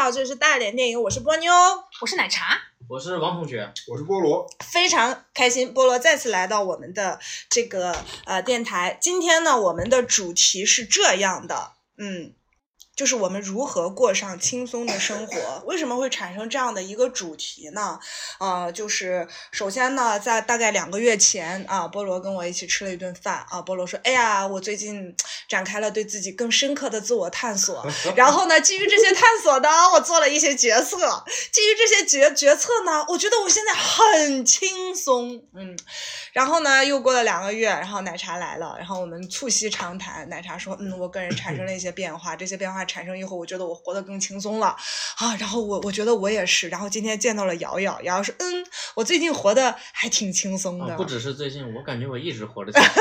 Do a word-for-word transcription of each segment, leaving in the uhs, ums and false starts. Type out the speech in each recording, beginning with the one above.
好，这里是大脸电影，我是波妞， 我是奶茶， 我是王同学， 我是菠萝， 非常开心，菠萝再次来到我们的这个呃电台。今天呢，我们的主题是这样的，嗯。就是我们如何过上轻松的生活。为什么会产生这样的一个主题呢？呃，就是首先呢，在大概两个月前啊，菠萝跟我一起吃了一顿饭啊。菠萝说：“哎呀，我最近展开了对自己更深刻的自我探索。然后呢，基于这些探索呢，我做了一些决策。基于这些决决策呢，我觉得我现在很轻松。嗯，然后呢，又过了两个月，然后奶茶来了，然后我们促膝长谈。奶茶说：嗯，我个人产生了一些变化，这些变化产生以后，我觉得我活得更轻松了啊。然后我我觉得我也是。然后今天见到了瑶瑶，瑶瑶说：嗯，我最近活得还挺轻松的。 啊、不只是最近，我感觉我一直活得轻松。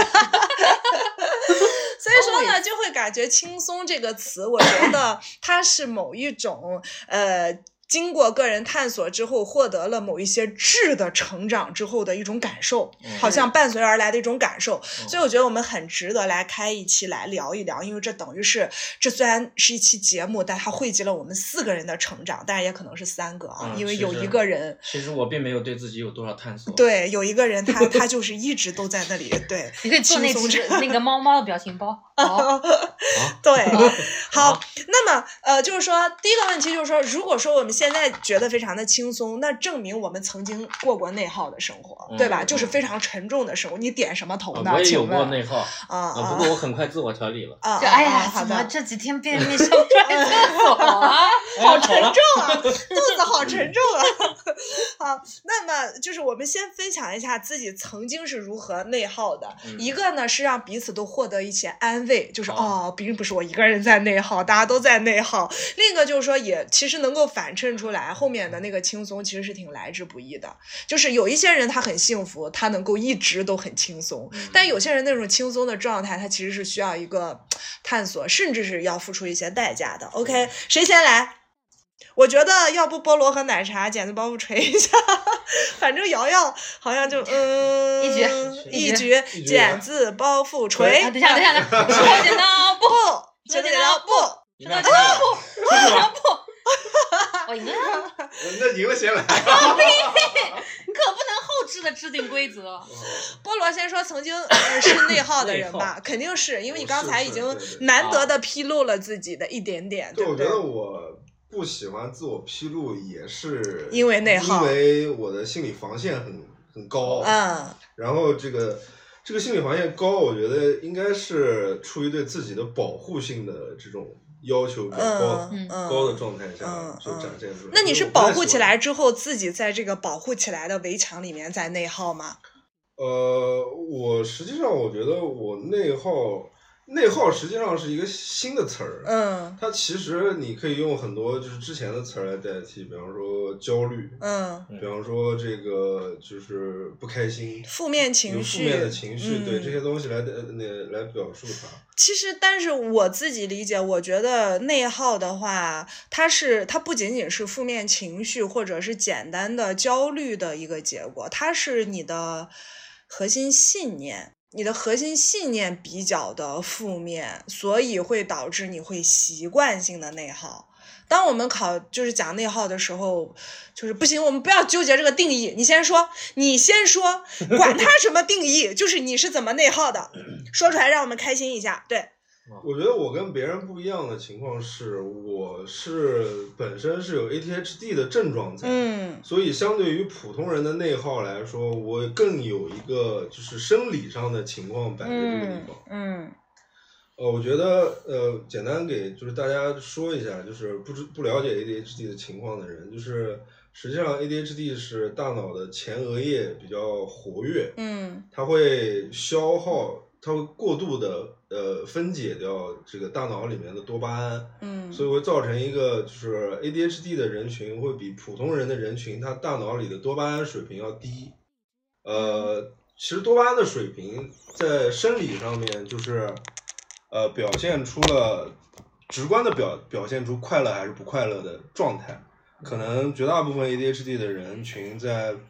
所以说呢，就会感觉轻松这个词，我觉得它是某一种呃。经过个人探索之后，获得了某一些质的成长之后的一种感受，好像伴随而来的一种感受。嗯、所以我觉得我们很值得来开一期来聊一聊，因为这等于是，这虽然是一期节目，但它汇集了我们四个人的成长，但是也可能是三个啊，嗯、因为有一个人， 其实我并没有对自己有多少探索。 对，有一个人他他就是一直都在那里，对， 你可以做那那个猫猫的表情包。 好，对，好，那么呃，就是说第一个问题就是说，如果说我们现在觉得非常的轻松，那证明我们曾经过过内耗的生活，嗯、对吧？就是非常沉重的生活。你点什么头呢？ 啊、我也有过内耗啊，啊不过我很快自我调理了。 啊， 哎呀，怎么这几天便秘上不来厕所啊？ 好沉重啊，肚子好沉重啊。好，那么就是我们先分享一下自己曾经是如何内耗的。嗯、一个呢是让彼此都获得一些安慰，就是、哦，哦，并不是我一个人在内耗，大家都在内耗。另一个就是说，也其实能够反衬出来。后面的那个轻松其实是挺来之不易的，就是有一些人他很幸福，他能够一直都很轻松，嗯、但有些人那种轻松的状态，他其实是需要一个探索，甚至是要付出一些代价的。OK， 谁先来？我觉得要不菠萝和奶茶剪子包袱锤一下，反正瑶瑶好像就嗯一局一局剪子包袱锤。 啊、等一下等一下，手剪刀布， 手剪刀布， 手剪刀布，手剪刀布。我赢了， 那赢了先来。 可不能后置的制定规则。 菠萝先说曾经、呃、是内耗的人吧，肯定是因为你刚才已经难得的披露了自己的一点点， 对， 对不对？ 我觉得我不喜欢自我披露，也是因为内耗， 因为我的心理防线很很高。 嗯， 然后这个这个心理防线高，我觉得应该是出于对自己的保护性的这种要求比较高、 嗯嗯、 高的状态下嗯、 所展现出来。 那你是保护起来之后，自己在这个保护起来的围墙里面在内耗吗？ 呃，我实际上我觉得我内耗。内耗实际上是一个新的词儿， 嗯， 它其实你可以用很多就是之前的词儿来代替，比方说焦虑， 嗯， 比方说这个就是不开心， 负面情绪， 负面的情绪， 嗯、 对这些东西来那来表述它。 其实，但是我自己理解，我觉得内耗的话，它是它不仅仅是负面情绪或者是简单的焦虑的一个结果，它是你的核心信念。你的核心信念比较的负面，所以会导致你会习惯性的内耗。当我们考就是讲内耗的时候，就是不行，我们不要纠结这个定义。你先说，你先说，管它什么定义，就是你是怎么内耗的，说出来让我们开心一下。对， 我觉得我跟别人不一样的情况是，我是本身是有 A D H D 的症状在， 嗯， 所以相对于普通人的内耗来说，我更有一个就是生理上的情况摆在这个地方。 嗯，嗯呃，我觉得呃，简单给就是大家说一下，就是不知不了解 A D H D 的情况的人，就是实际上 A D H D 是大脑的前额叶比较活跃， 嗯， 它会消耗。它会过度的呃分解掉这个大脑里面的多巴胺， 嗯， 所以会造成一个就是 A D H D 的人群会比普通人的人群，他大脑里的多巴胺水平要低。呃，其实多巴胺的水平在生理上面就是呃表现出了直观的表表现出快乐还是不快乐的状态。可能绝大部分 A D H D 的人群在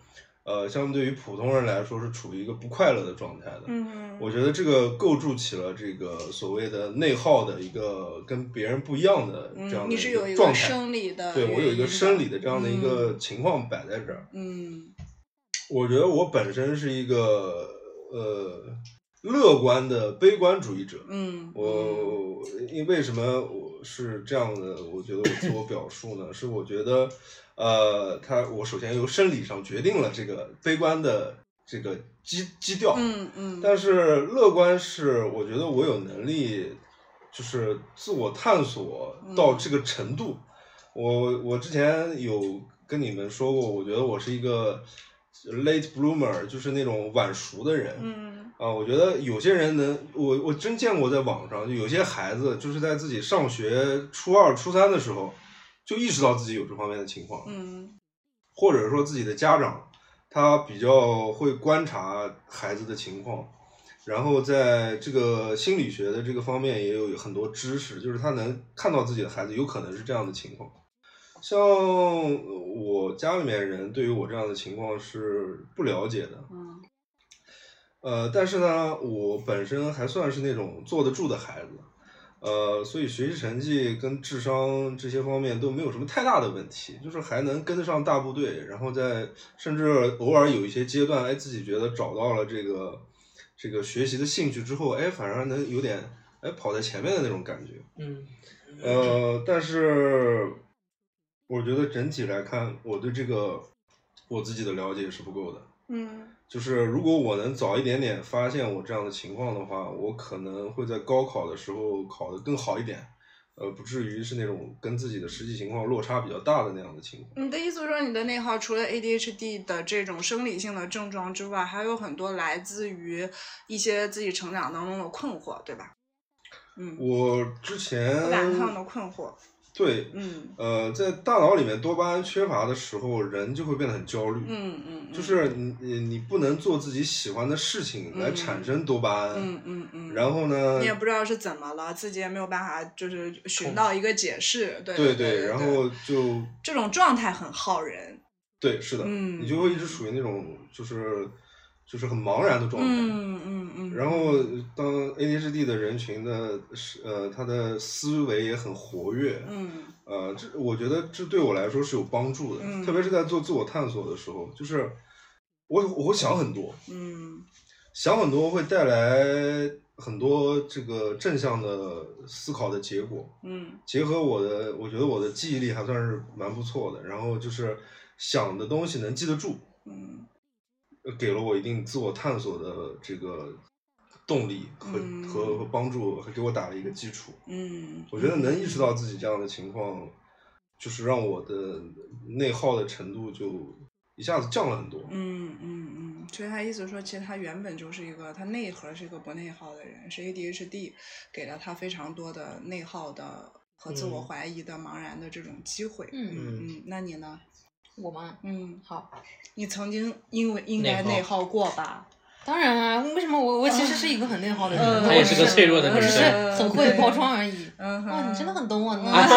呃，相对于普通人来说是处于一个不快乐的状态的。 嗯， 我觉得这个构筑起了这个所谓的内耗的一个跟别人不一样的这样的你是有一个状态。 生理的， 对，我有一个生理的这样的一个情况摆在这儿。 嗯， 我觉得我本身是一个呃乐观的悲观主义者。 嗯， 我因为什么我是这样的？我觉得我自我表述呢，是我觉得呃，他我首先由生理上决定了这个悲观的这个基基调。 嗯嗯， 但是乐观是我觉得我有能力，就是自我探索到这个程度。嗯、我我之前有跟你们说过，我觉得我是一个 late bloomer， 就是那种晚熟的人。 嗯啊，我觉得有些人能，我我真见过在网上，就有些孩子就是在自己上学初二、初三的时候，就意识到自己有这方面的情况。 嗯， 或者说自己的家长，他比较会观察孩子的情况，然后在这个心理学的这个方面也有很多知识，就是他能看到自己的孩子有可能是这样的情况。像我家里面人对于我这样的情况是不了解的。 嗯。 呃，但是呢，我本身还算是那种坐得住的孩子，呃，所以学习成绩跟智商这些方面都没有什么太大的问题，就是还能跟得上大部队，然后在甚至偶尔有一些阶段，哎，自己觉得找到了这个这个学习的兴趣之后，哎，反而能有点哎跑在前面的那种感觉。 嗯， 呃，但是我觉得整体来看，我对这个我自己的了解是不够的。 嗯。 就是如果我能早一点点发现我这样的情况的话，我可能会在高考的时候考得更好一点，呃，不至于是那种跟自己的实际情况落差比较大的那样的情况。 你的意思说，你的内耗除了 A D H D 的这种生理性的症状之外，还有很多来自于一些自己成长当中的困惑，对吧？嗯， 我之前不赶趟的困惑。 对， 嗯， 呃，在大脑里面多巴胺缺乏的时候，人就会变得很焦虑。 嗯嗯， 就是你你你不能做自己喜欢的事情来产生多巴胺。 嗯嗯嗯。 然后呢？ 你也不知道是怎么了，自己也没有办法，就是寻到一个解释。对对对， 然后就这种状态很耗人。 对，是的， 嗯， 你就会一直属于那种就是就是很茫然的状态。 嗯嗯嗯。 然后当 A D H D 的人群的呃，他的思维也很活跃。 嗯。 呃，这我觉得这对我来说是有帮助的， 嗯、 特别是在做自我探索的时候，就是我我会想很多。 嗯。 想很多会带来很多这个正向的思考的结果。 嗯。 结合我的，我觉得我的记忆力还算是蛮不错的，然后就是想的东西能记得住。 嗯。 给了我一定自我探索的这个动力和、嗯、和和帮助，还给我打了一个基础。 嗯。 我觉得能意识到自己这样的情况，就是让我的内耗的程度就一下子降了很多。 嗯嗯嗯，所以他意思说，其实他原本就是一个，他内核是一个不内耗的人，是 A D H D 给了他非常多的内耗的和自我怀疑的、嗯、茫然的这种机会。 嗯嗯，那你呢？ 我吗？ 嗯， 好， 你曾经因为应该内耗过吧？ 当然啊，为什么我我其实是一个很内耗的人？ 嗯、 他也是个脆弱的女人， 我只是很会包装而已。 嗯， 哇，你真的很懂我呢。 哎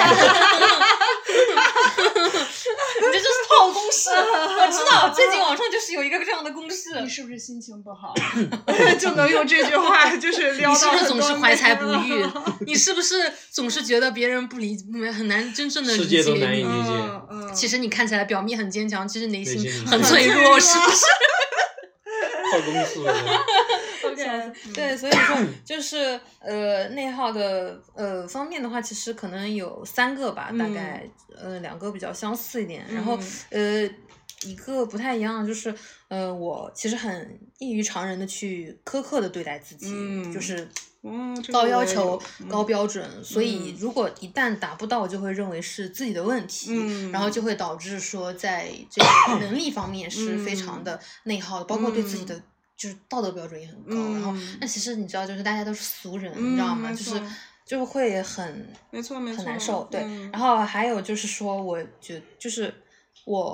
你这就是套公式，我知道，最近网上就是有一个这样的公式。 你是不是心情不好，就能用这句话就是撩到很多？ 你是不是总是怀才不遇？你是不是总是觉得别人不理很难真正的理解你？ 世界都难以理解。 嗯嗯、 其实你看起来表面很坚强，其实内心很脆弱，是不是？ 套公式。 OK， 对，所以说就是呃内耗的呃方面的话，其实可能有三个吧，大概、嗯、呃两个比较相似一点，然后呃一个不太一样，就是呃我其实很异于常人的去苛刻的对待自己， 嗯、 就是嗯高要求、嗯、高标准， 嗯、 所以如果一旦达不到，就会认为是自己的问题， 嗯、 然后就会导致说在这个能力方面是非常的内耗的， 嗯、 包括对自己的。就是道德标准也很高， 嗯、 然后那其实你知道，就是大家都是俗人， 嗯、 你知道吗？就是就会很没错没错很难受，对。 嗯、 然后还有就是说，我觉就是我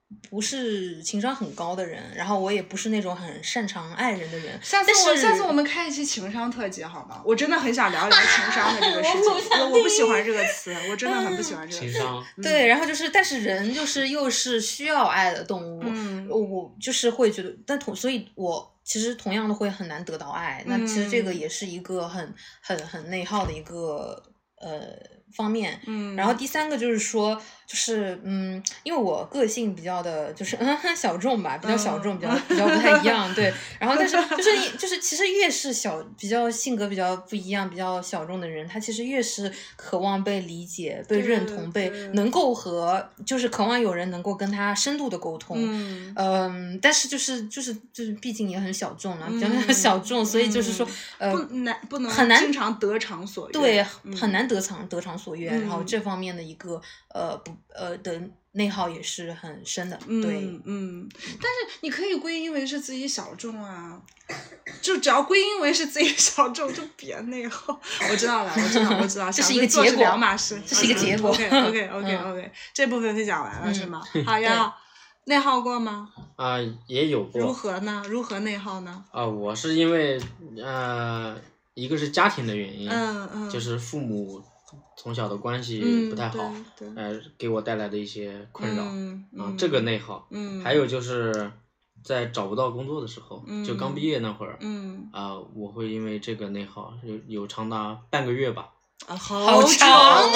不是情商很高的人，然后我也不是那种很擅长爱人的人。 下次我下次我们开一期情商特辑好吗？我真的很想聊聊情商的这个事情。我我不喜欢这个词，我真的很不喜欢这个词。 情商。 嗯、对，然后就是，但是人就是又是需要爱的动物，嗯、我就是会觉得，但同所以我。其实同样的会很难得到爱，那其实这个也是一个很很很内耗的一个呃方面。嗯，然后第三个就是说，就是嗯，因为我个性比较的，就是嗯小众吧，比较小众，比较比较不太一样，对。然后但是就是就是其实越是小比较性格比较不一样、比较小众的人，他其实越是渴望被理解、被认同、被能够和就是渴望有人能够跟他深度的沟通。嗯，嗯但是就是就是就是毕竟也很小众了，比较小众，所以就是说呃不难不能很难经常得偿所愿， 对，很难得偿得偿所愿。然后这方面的一个呃不呃的内耗也是很深的，对， 嗯嗯。但是你可以归因为是自己小众啊，就只要归因为是自己小众，就别内耗。我知道了，我知道，我知道， 这是一个结果， 两码事， 这是一个结果。 OK OK OK OK，这部分分享完了是吗？好呀。内耗过吗？ 啊、呃，也有过。 如何呢？如何内耗呢？ 啊、呃，我是因为呃，一个是家庭的原因， 嗯嗯， 就是父母从小的关系不太好， 嗯、对对呃，给我带来的一些困扰， 嗯啊、这个内耗。 嗯， 还有就是在找不到工作的时候， 嗯、 就刚毕业那会儿， 嗯啊、呃，我会因为这个内耗，有有长达半个月吧。 啊，好长啊！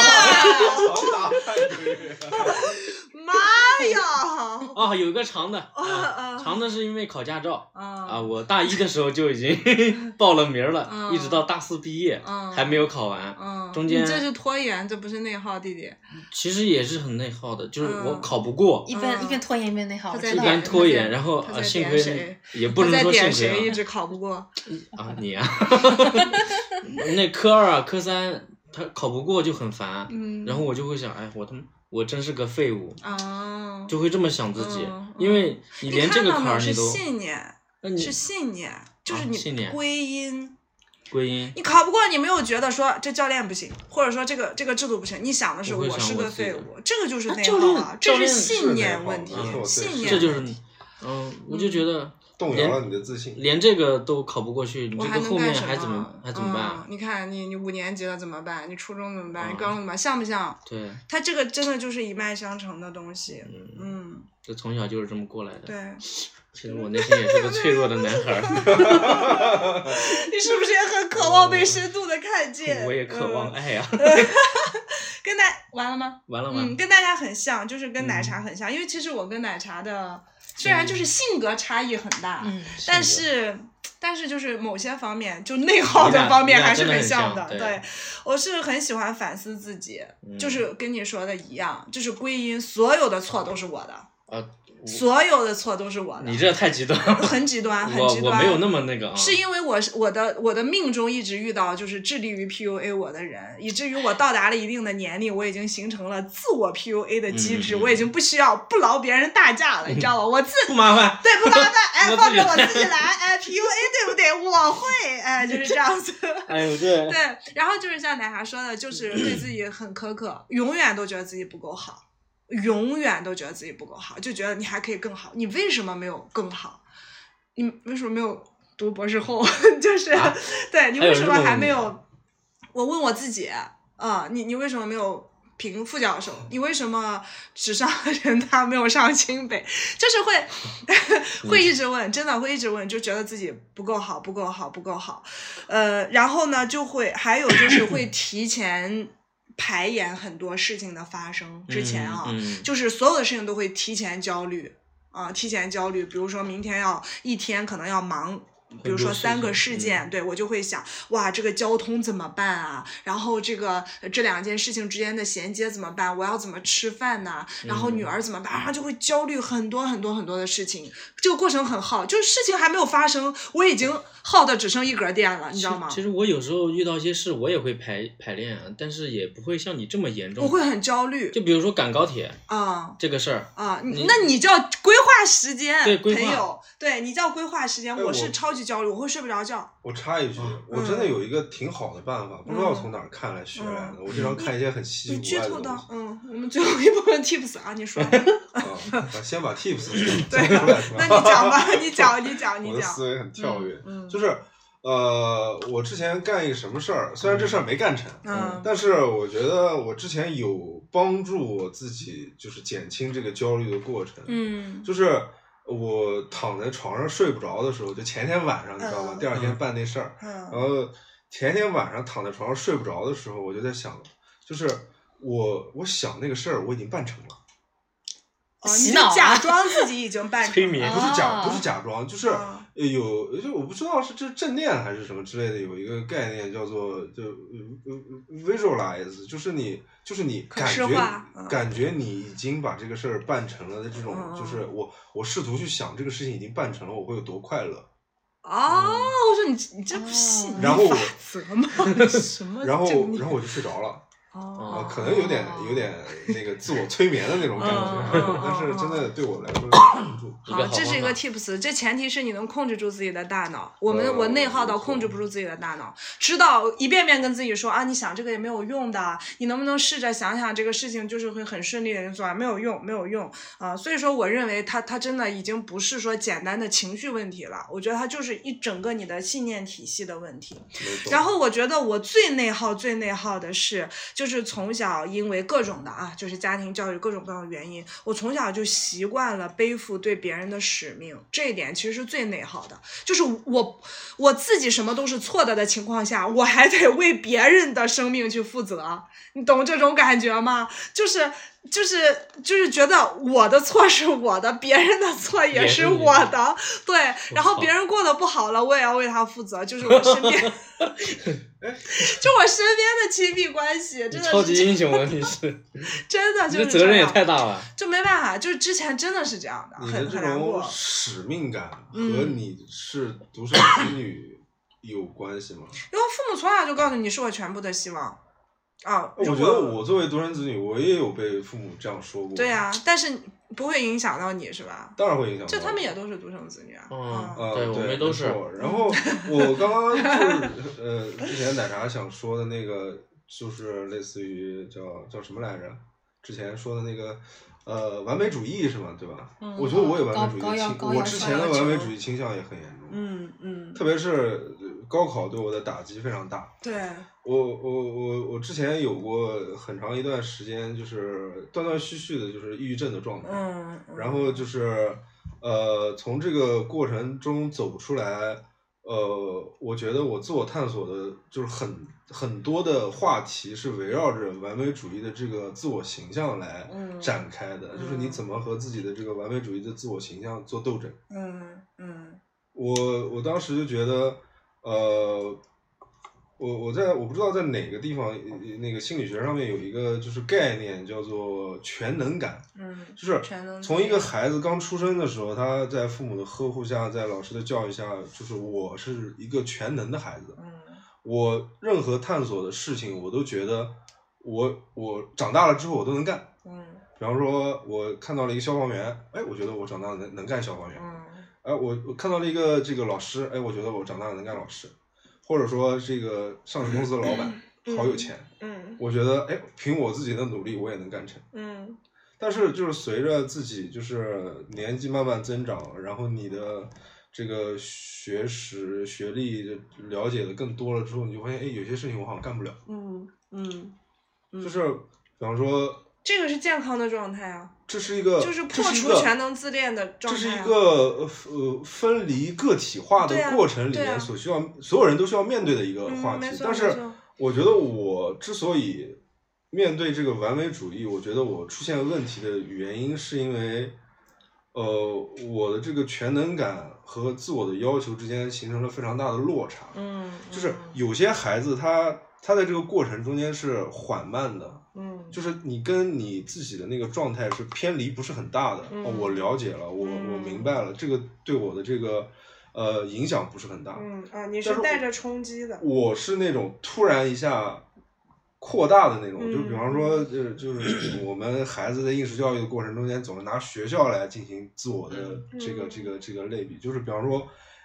妈呀！ 啊，有个长的，啊，长的是因为考驾照啊，我大一的时候就已经报了名了，一直到大四毕业还没有考完，中间你这是拖延，这不是内耗，弟弟。 其实也是很内耗的，就是我考不过， 一边一边拖延一边内耗， 一边拖延，然后啊，幸亏也不能说幸亏啊，一直考不过啊，你啊，那科二啊，科三。他考不过就很烦，嗯、然后我就会想，哎，我他妈，我真是个废物， 哦、 就会这么想自己， 嗯、 因为你连这个坎儿你都， 是信念，是信念，就是你归因， 啊、归因。 你考不过，你没有觉得说这教练不行，或者说这个这个制度不行，你想的是我是个废物，这个就是内耗啊，这是信念问题， 嗯、 信念， 这就是，嗯，我就觉得。 动摇了你的自信， 连这个都考不过去，你这个后面还怎么还怎么办、 嗯？你看你你五年级了怎么办？你初中怎么办？嗯、你高中怎么办？像不像？ 对， 他这个真的就是一脉相承的东西。 嗯嗯， 这从小就是这么过来的。 对， 其实我内心也是个脆弱的男孩。 你是不是也很渴望被深度的看见？ 我也渴望爱呀、啊。 跟大完了吗？ 完了吗？ 嗯，跟大家很像，就是跟奶茶很像，嗯、因为其实我跟奶茶的。虽然就是性格差异很大， 嗯、 但是但是就是某些方面，就内耗的方面还是很像的。 对， 对，我是很喜欢反思自己， 嗯、 就是跟你说的一样，就是归因，所有的错都是我的。 啊所有的错都是我的， 你这太极端了， 很极端，很极端。 我我没有那么那个啊， 是因为我我的我的命中一直遇到就是致力于 P U A 我的人，以至于我到达了一定的年龄，我已经形成了自我 P U A 的机制， 嗯、 我已经不需要不劳别人大驾了，你知道吗？我自不麻烦， 对，不麻烦，哎，放着我自己来，哎 ，P U A 对不对？我会，哎，就是这样子。 哎呦，对。 对，然后就是像奶茶说的，就是对自己很苛刻，永远都觉得自己不够好。永远都觉得自己不够好，就觉得你还可以更好，你为什么没有更好？你为什么没有读博士后？就是、啊、对你为什么还没有？我问我自己啊、呃，你你为什么没有评副教授？你为什么只上人大没有上清北？就是会会一直问，真的会一直问，就觉得自己不够好，不够好，不够好。呃，然后呢，就会还有就是会提前。排演很多事情的发生之前啊， 嗯嗯、 就是所有的事情都会提前焦虑啊，提前焦虑。比如说明天要一天可能要忙，比如说三个事件， 嗯、 对我就会想，哇，这个交通怎么办啊？然后这个这两件事情之间的衔接怎么办？我要怎么吃饭呢？然后女儿怎么办？然后就会焦虑很多很多很多的事情。这个过程很耗，就是事情还没有发生，我已经耗的只剩一格电了，你知道吗？ 其实我有时候遇到一些事，我也会排排练，但是也不会像你这么严重。 我会很焦虑。 就比如说赶高铁啊、嗯， 这个事儿啊，那你叫规划时间， 对规划， 朋友，对你叫规划时间，我是超级级焦虑，我会睡不着觉。 我插一句， 嗯、 我真的有一个挺好的办法，嗯、不知道从哪儿看来学来的。嗯、我经常看一些很稀奇古怪的东西。 嗯，我们最后一部分 tips 啊，你说。 啊，先把 tips 对讲出来。 那你讲吧，你讲，你讲，你讲。 我的思维很跳跃， 嗯嗯、 就是。呃，我之前干一个什么事儿，虽然这事儿没干成， 嗯， 但是我觉得我之前有帮助我自己，就是减轻这个焦虑的过程。 嗯， 就是我躺在床上睡不着的时候，就前天晚上，你知道吗？ 嗯、 第二天办那事儿， 嗯， 然后前天晚上躺在床上睡不着的时候，我就在想，就是我我想那个事儿我已经办成了。 哦，你就假装自己已经办成了， 催眠不是假不是假装，就是有就我不知道是这正念还是什么之类的，有一个概念叫做就 visualize， 就是你就是你感觉、 嗯、 感觉你已经把这个事儿办成了的这种，嗯、就是我我试图去想这个事情已经办成了，我会有多快乐。 哦，嗯、我说你你这不信然后我法则吗？什么？ 然后然后我就睡着了。 哦、 啊，可能有点有点那个自我催眠的那种感觉， 嗯、 但是真的对我来说有帮助。 好，这是一个 tips， 这前提是你能控制住自己的大脑。我们、呃、我内耗到控制不住自己的大脑，知道一遍遍跟自己说啊，你想这个也没有用的，你能不能试着想想这个事情就是会很顺利的做完，没有用，没有用啊、呃。所以说，我认为它它真的已经不是说简单的情绪问题了，我觉得它就是一整个你的信念体系的问题。然后我觉得我最内耗最内耗的是，就是从小。因为各种的啊，就是家庭教育各种各样的原因，我从小就习惯了背负对别人的使命，这一点其实是最内耗的。就是我我自己什么都是错的的情况下，我还得为别人的生命去负责，你懂这种感觉吗？就是就是就是觉得我的错是我的，别人的错也是我的，对，然后别人过得不好了，我也要为他负责，就是我身边。就我身边的亲密关系，真的是超级英雄啊！你是真的就是这责任也太大了， 就没办法，就是之前真的是这样的， 你的这种使命感和你是独生子女有关系吗？ 因为父母从小就告诉你是我全部的希望啊。 我觉得我作为独生子女，我也有被父母这样说过。 对呀、啊，但是不会影响到你是吧？ 当然会影响到。 就他们也都是独生子女啊。 嗯， 嗯对，我们都是。 然后我刚刚就是呃，之前奶茶想说的那个，就是类似于叫叫什么来着？之前说的那个呃，完美主义是吗？对吧？嗯、我觉得我有完美主义倾，我之前的完美主义倾向也很严重。 嗯嗯。 特别是高考对我的打击非常大。 对。 我我我我之前有过很长一段时间，就是断断续续的，就是抑郁症的状态。 嗯。 然后就是呃，从这个过程中走出来，呃，我觉得我自我探索的，就是很很多的话题是围绕着完美主义的这个自我形象来展开的，嗯、就是你怎么和自己的这个完美主义的自我形象做斗争。 嗯嗯。 我我当时就觉得，呃。我我在我不知道在哪个地方，那个心理学上面有一个就是概念叫做全能感， 嗯， 就是从一个孩子刚出生的时候，他在父母的呵护下，在老师的教育下，就是我是一个全能的孩子， 嗯， 我任何探索的事情，我都觉得我我长大了之后我都能干， 嗯， 比方说我看到了一个消防员，哎，我觉得我长大了能能干消防员， 嗯， 哎，我我看到了一个这个老师，哎，我觉得我长大了能干老师。或者说这个上市公司的老板、嗯、好有钱， 嗯， 我觉得哎，凭我自己的努力我也能干成， 嗯， 但是就是随着自己就是年纪慢慢增长，然后你的这个学识学历了解的更多了之后，你就发现哎，有些事情我好像干不了， 嗯嗯，嗯就是比方说这个是健康的状态啊。 这是一个， 就是破除全能自恋的状态、啊。 这是一个呃分离个体化的过程里面所需要、啊啊、所有人都需要面对的一个话题。 嗯、 但是我觉得我之所以面对这个完美主义，我觉得我出现问题的原因是因为，呃，我的这个全能感和自我的要求之间形成了非常大的落差。 嗯， 就是有些孩子他他在这个过程中间是缓慢的。 嗯， 就是你跟你自己的那个状态是偏离不是很大的。 嗯哦、我了解了，我、嗯、我明白了，这个对我的这个呃影响不是很大。 嗯啊，你是带着冲击的。 我是那种突然一下扩大的那种， 嗯、 就比方说，就是就是我们孩子在应试教育的过程中间，总是拿学校来进行自我的这个、嗯、这个这个类比，就是比方说，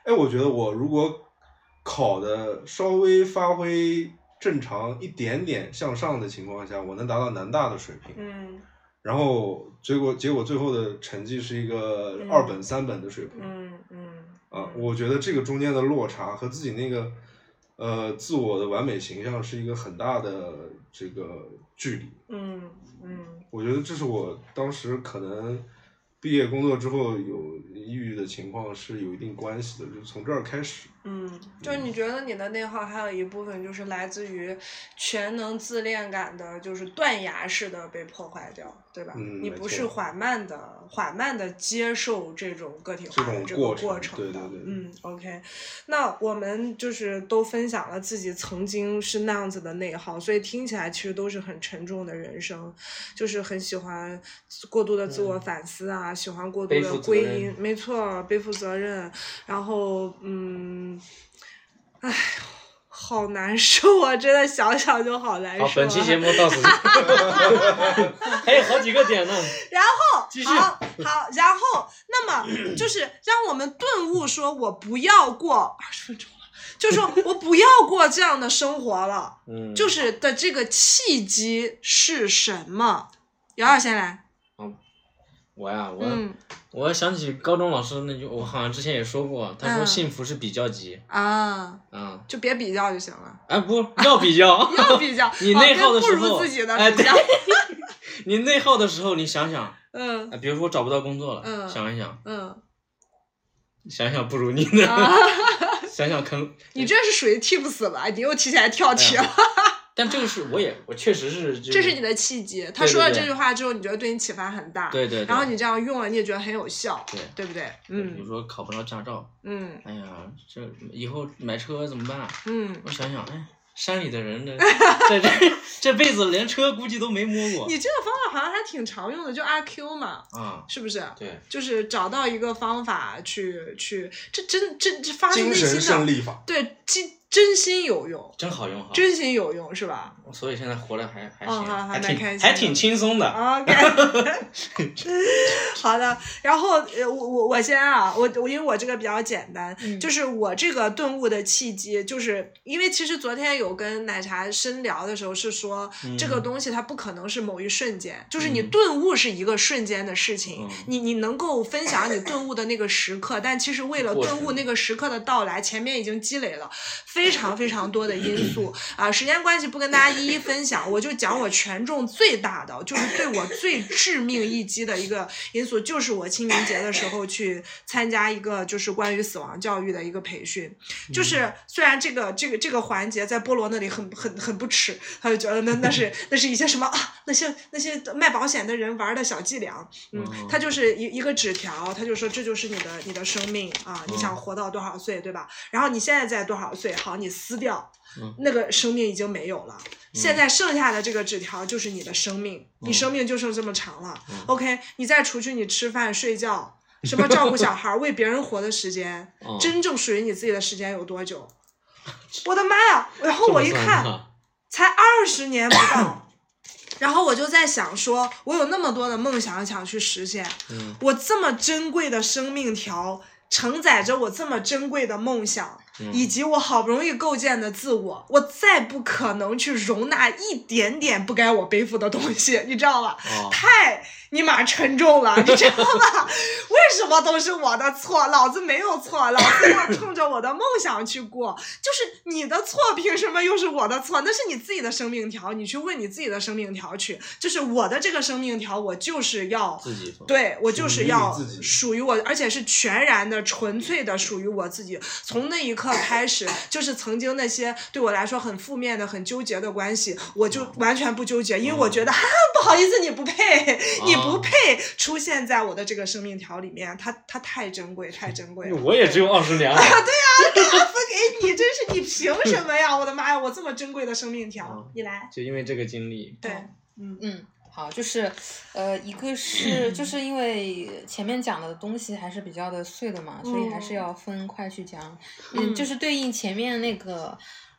哎，我觉得我如果考的稍微发挥正常一点点向上的情况下，我能达到南大的水平。 嗯。 然后结果结果最后的成绩是一个二本、嗯、三本的水平。 嗯嗯。 啊，我觉得这个中间的落差和自己那个呃自我的完美形象是一个很大的这个距离。 嗯嗯。 我觉得这是我当时可能毕业工作之后有抑郁的情况是有一定关系的，就是从这儿开始。 嗯，就是你觉得你的内耗还有一部分就是来自于全能自恋感的，就是断崖式的被破坏掉，对吧？ 嗯， 你不是缓慢的、缓慢的接受这种个体化的这个过程的。 对对对。 嗯 ，OK， 那我们就是都分享了自己曾经是那样子的内耗，所以听起来其实都是很沉重的人生，就是很喜欢过度的自我反思啊，嗯、喜欢过度的归因，没错，背负责任，然后嗯。唉，好难受啊！真的想想就好难受、啊。 好，本期节目到此。还有好几个点呢。 然后， 继续。 好，好，然后，那么就是让我们顿悟，说我不要过二十分钟了，就说我不要过这样的生活了。 嗯。 就是的这个契机是什么？瑶瑶先来。 嗯，我呀，我。 嗯。 我想起高中老师那句，我好像之前也说过，他说幸福是比较级。 啊。 嗯。 就别比较就行了。 哎，不要比较。 要比较。 你内耗的时候。 不如自己的哎，对。你内耗的时候，你想想。 嗯。 比如说我找不到工作了。 嗯。 想一想。 嗯。 想想不如你的。啊、想想坑。 你这是属于 tips 了，你又提前跳题了。哎但这个是我也我确实是、就是、 这是你的契机。他说了这句话之后，你觉得对你启发很大。 对 对, 对。 然后你这样用了，你也觉得很有效。 对。 对不对？嗯。 比如说考不着驾照。 嗯。 哎呀，这以后买车怎么办？ 嗯。 我想想，哎，山里的人呢，在这这辈子连车估计都没摸过。 你这个方法好像还挺常用的，就阿 Q 嘛。 啊。 是不是？ 对。 就是找到一个方法去去，这真真这发自内心的。 精神胜利法。 对，真真心有用。 真好用哈。 真心有用是吧？ 所以现在活得还还行， 哦、 还挺还, 还挺轻松的。 OK 好的，然后我我我先啊，我我因为我这个比较简单、嗯，就是我这个顿悟的契机，就是因为其实昨天有跟奶茶深聊的时候是说、嗯，这个东西它不可能是某一瞬间，就是你顿悟是一个瞬间的事情，嗯、你你能够分享你顿悟的那个时刻，但其实为了顿悟那个时刻的到来，前面已经积累了非常非常多的因素啊、呃，时间关系不跟大家一一分享，我就讲我权重最大的，就是对我最致命一击的一个因素，就是我清明节的时候去参加一个就是关于死亡教育的一个培训，就是虽然这个这个这个环节在菠萝那里很很很不耻，他就觉得那那是那是一些什么啊，那些那些卖保险的人玩的小伎俩，嗯，他就是一一个纸条，他就说这就是你的你的生命啊，你想活到多少岁，对吧？然后你现在在多少岁，好，你撕掉。那个生命已经没有了、嗯、现在剩下的这个纸条就是你的生命、嗯、你生命就剩这么长了、嗯、OK 你再除去你吃饭睡觉什么照顾小孩为别人活的时间、嗯、真正属于你自己的时间有多久？我的妈呀，然后我一看才二十年不到然后我就在想说我有那么多的梦想想去实现、嗯、我这么珍贵的生命条承载着我这么珍贵的梦想、嗯、以及我好不容易构建的自我，我再不可能去容纳一点点不该我背负的东西，你知道吧、哦、太尼玛沉重了，你知道吧？为什么都是我的错？老子没有错，老子要冲着我的梦想去过，就是你的错凭什么又是我的错？那是你自己的生命条，你去问你自己的生命条去，就是我的这个生命条我就是要自己对我就是要属于我，而且是全然的纯粹的属于我自己。从那一刻开始，就是曾经那些对我来说很负面的很纠结的关系我就完全不纠结，因为我觉得、嗯、哈不好意思你不配你不配出现在我的这个生命条里面，它它太珍贵太珍贵了。 我也只有二十年了、 啊、对呀、啊，分给你真是你凭什么呀？我的妈呀，我这么珍贵的生命条、嗯、你来就因为这个经历。 对嗯嗯好，就是呃一个是就是因为前面讲的东西还是比较的碎的嘛、嗯、所以还是要分块去讲。嗯，就是对应前面那个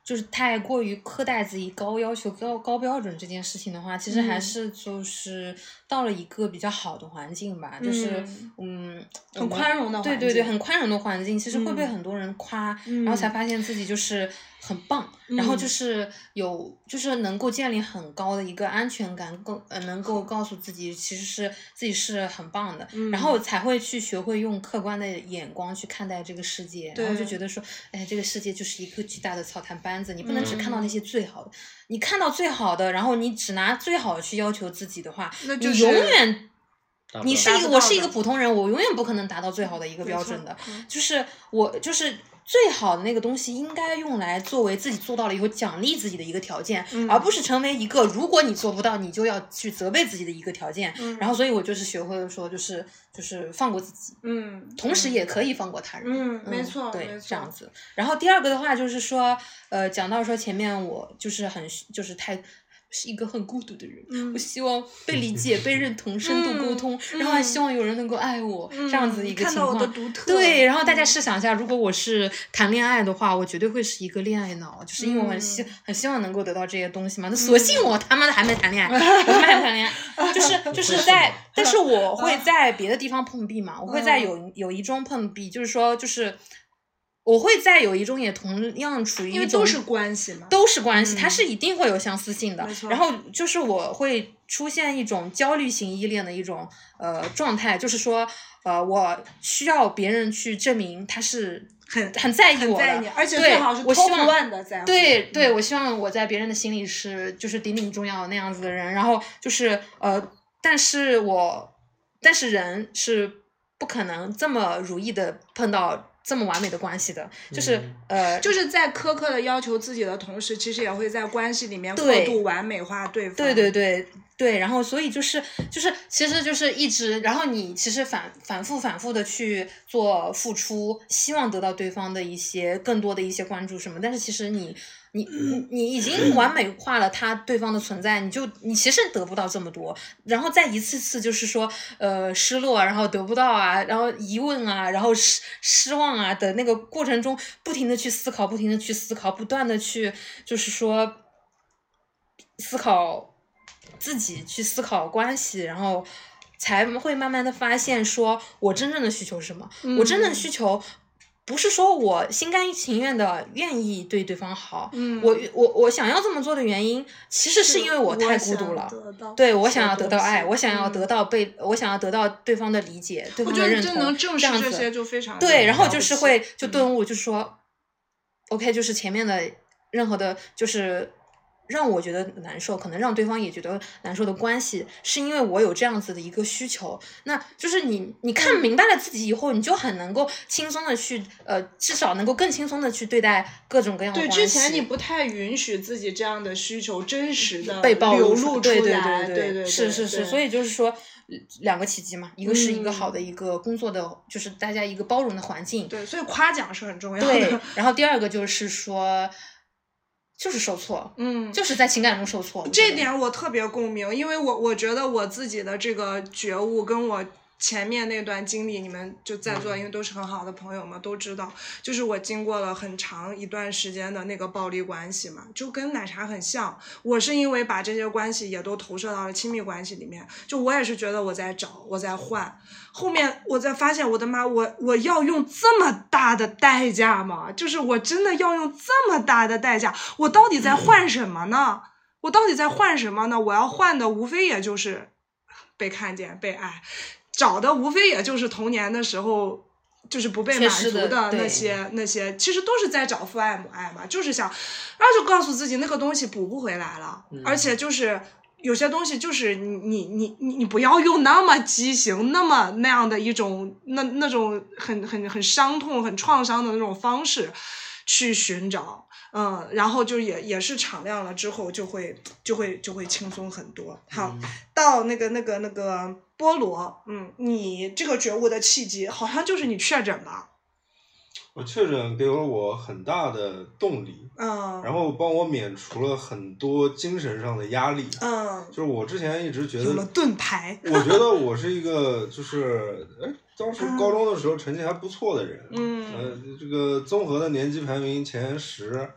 就是太过于苛待自己、高要求、高高标准这件事情的话，其实还是就是到了一个比较好的环境吧，嗯、就是嗯， 很宽容的环境， 对对对，很宽容的环境，其实会被很多人夸，嗯、然后才发现自己就是很棒，嗯、然后就是有就是能够建立很高的一个安全感，够呃能够告诉自己其实是自己是很棒的，嗯、然后才会去学会用客观的眼光去看待这个世界，然后就觉得说，哎，这个世界就是一个巨大的草台班。你不能只看到那些最好的，嗯、你看到最好的，然后你只拿最好的去要求自己的话， 那就是、你永远，你是一个我是一个普通人，我永远不可能达到最好的一个标准的，嗯、就是我就是最好的那个东西应该用来作为自己做到了以后奖励自己的一个条件，嗯、而不是成为一个如果你做不到你就要去责备自己的一个条件。嗯、然后所以我就是学会了说就是就是放过自己， 嗯， 同时也可以放过他人， 嗯，嗯没错， 对， 没错这样子。然后第二个的话就是说，呃，讲到说前面我就是很就是太。是一个很孤独的人，嗯、我希望被理解、被认同、深度沟通，嗯、然后还希望有人能够爱我，嗯、这样子一个情况。 看到我的独特。 对，然后大家试想一下，如果我是谈恋爱的话，我绝对会是一个恋爱脑，就是因为我很希、嗯、很希望能够得到这些东西嘛。那索性我他妈的还没谈恋爱，我他妈还没谈恋爱，就是就是在，但是我会在别的地方碰壁嘛，我会在有友谊中碰壁，就是说就是。我会在友谊中也同样处于一种， 因为都是关系嘛， 都是关系，嗯、它是一定会有相似性的。 没错。 然后就是我会出现一种焦虑型依恋的一种呃状态，就是说呃我需要别人去证明他是很很在意我的， 而且最好是 top one 的在乎。 对对，我希望我在别人的心里是就是顶顶重要那样子的人。然后就是呃，但是我但是人是不可能这么如意的碰到。这么完美的关系的，就是、嗯、呃， 就是在苛刻的要求自己的同时，其实也会在关系里面过度完美化对方。 对对对对，然后所以就是就是其实就是一直，然后你其实反反复反复的去做付出，希望得到对方的一些更多的一些关注什么，但是其实你。你你你已经完美化了他对方的存在，你就你其实得不到这么多，然后再一次次就是说呃失落，然后得不到啊，然后疑问啊，然后失失望啊的那个过程中，不停的去思考，不停的去思考，不断的去就是说思考自己，去思考关系，然后才会慢慢的发现说我真正的需求是什么，嗯、我真正的需求。不是说我心甘情愿的愿意对对方好，嗯、我我我想要这么做的原因，其实是因为我太孤独了。 我对我想要得到爱，我想要得到被，嗯、我想要得到对方的理解，对方的认同， 我觉得能正视这些就非常对，然后就是会就顿悟，就是说、嗯、，OK， 就是前面的任何的，就是。让我觉得难受，可能让对方也觉得难受的关系，是因为我有这样子的一个需求。那就是你，你看明白了自己以后，你就很能够轻松的去，呃，至少能够更轻松的去对待各种各样的关系。 对，之前你不太允许自己这样的需求真实的被暴露出来， 对对对对对对， 是是是，所以就是说。两个契机嘛，一个是一个好的一个工作的，嗯、就是大家一个包容的环境。 对，所以夸奖是很重要的。 对，然后第二个就是说。就是受挫，嗯，就是在情感中受挫。 这点我特别共鸣，因为我我觉得我自己的这个觉悟跟我前面那段经历，你们就在座，因为都是很好的朋友嘛，都知道，就是我经过了很长一段时间的那个暴力关系嘛，就跟奶茶很像。我是因为把这些关系也都投射到了亲密关系里面，就我也是觉得我在找，我在换。后面我才发现，我的妈，我我要用这么大的代价吗？就是我真的要用这么大的代价？我到底在换什么呢？我到底在换什么呢？我要换的无非也就是被看见、被爱，找的无非也就是童年的时候就是不被满足的那些那些，其实都是在找父爱母爱嘛，就是想，然后就告诉自己那个东西补不回来了，嗯、而且就是。有些东西就是你你你你你不要用那么畸形那么那样的一种那那种很很很伤痛很创伤的那种方式去寻找，嗯，然后就也也是敞亮了之后就会就会就会轻松很多。好，嗯、到那个那个那个菠萝，嗯，你这个觉悟的契机好像就是你确诊吧？ 我确诊给了我很大的动力， 嗯， 然后帮我免除了很多精神上的压力， 嗯， 就是我之前一直觉得有了盾牌， 我觉得我是一个就是哎，当时高中的时候成绩还不错的人， 嗯， 呃，这个综合的年级排名前十，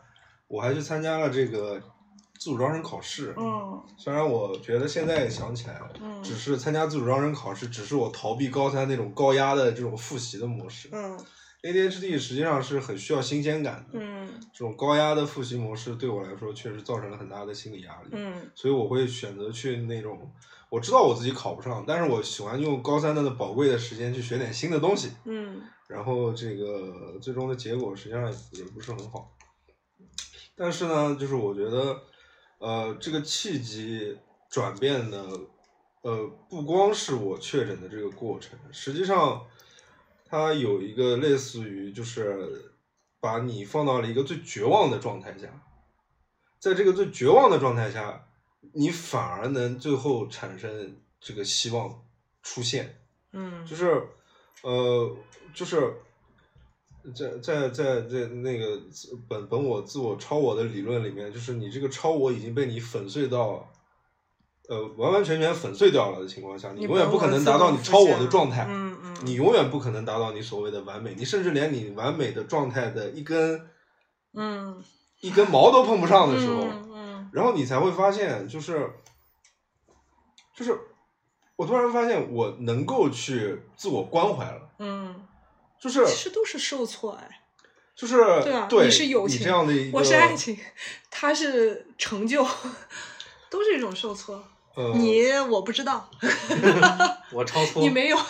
我还去参加了这个自主招生考试。 嗯， 虽然我觉得现在想起来， 嗯， 只是参加自主招生考试，只是我逃避高三那种高压的这种复习的模式。 嗯 ，A D H D 实际上是很需要新鲜感的。 嗯， 这种高压的复习模式对我来说确实造成了很大的心理压力。 嗯， 所以我会选择去那种我知道我自己考不上，但是我喜欢用高三的宝贵的时间去学点新的东西。 嗯， 然后这个最终的结果实际上也不是很好。但是呢，就是我觉得，呃，这个契机转变的，呃，不光是我确诊的这个过程，实际上，它有一个类似于就是把你放到了一个最绝望的状态下，在这个最绝望的状态下，你反而能最后产生这个希望出现。 嗯， 就是，呃，就是。在在在在那个本本我自我超我的理论里面，就是你这个超我已经被你粉碎到，呃，完完全全粉碎掉了的情况下，你永远不可能达到你超我的状态。 嗯嗯， 你永远不可能达到你所谓的完美，你甚至连你完美的状态的一根， 嗯， 一根毛都碰不上的时候， 嗯嗯， 然后你才会发现，就是就是我突然发现我能够去自我关怀了。 嗯。 就是其实都是受挫哎， 就是对啊， 对你是友情， 你这样的一个我是爱情，他是成就，都是一种受挫。 呃、 你我不知道， 我超挫， 你没有。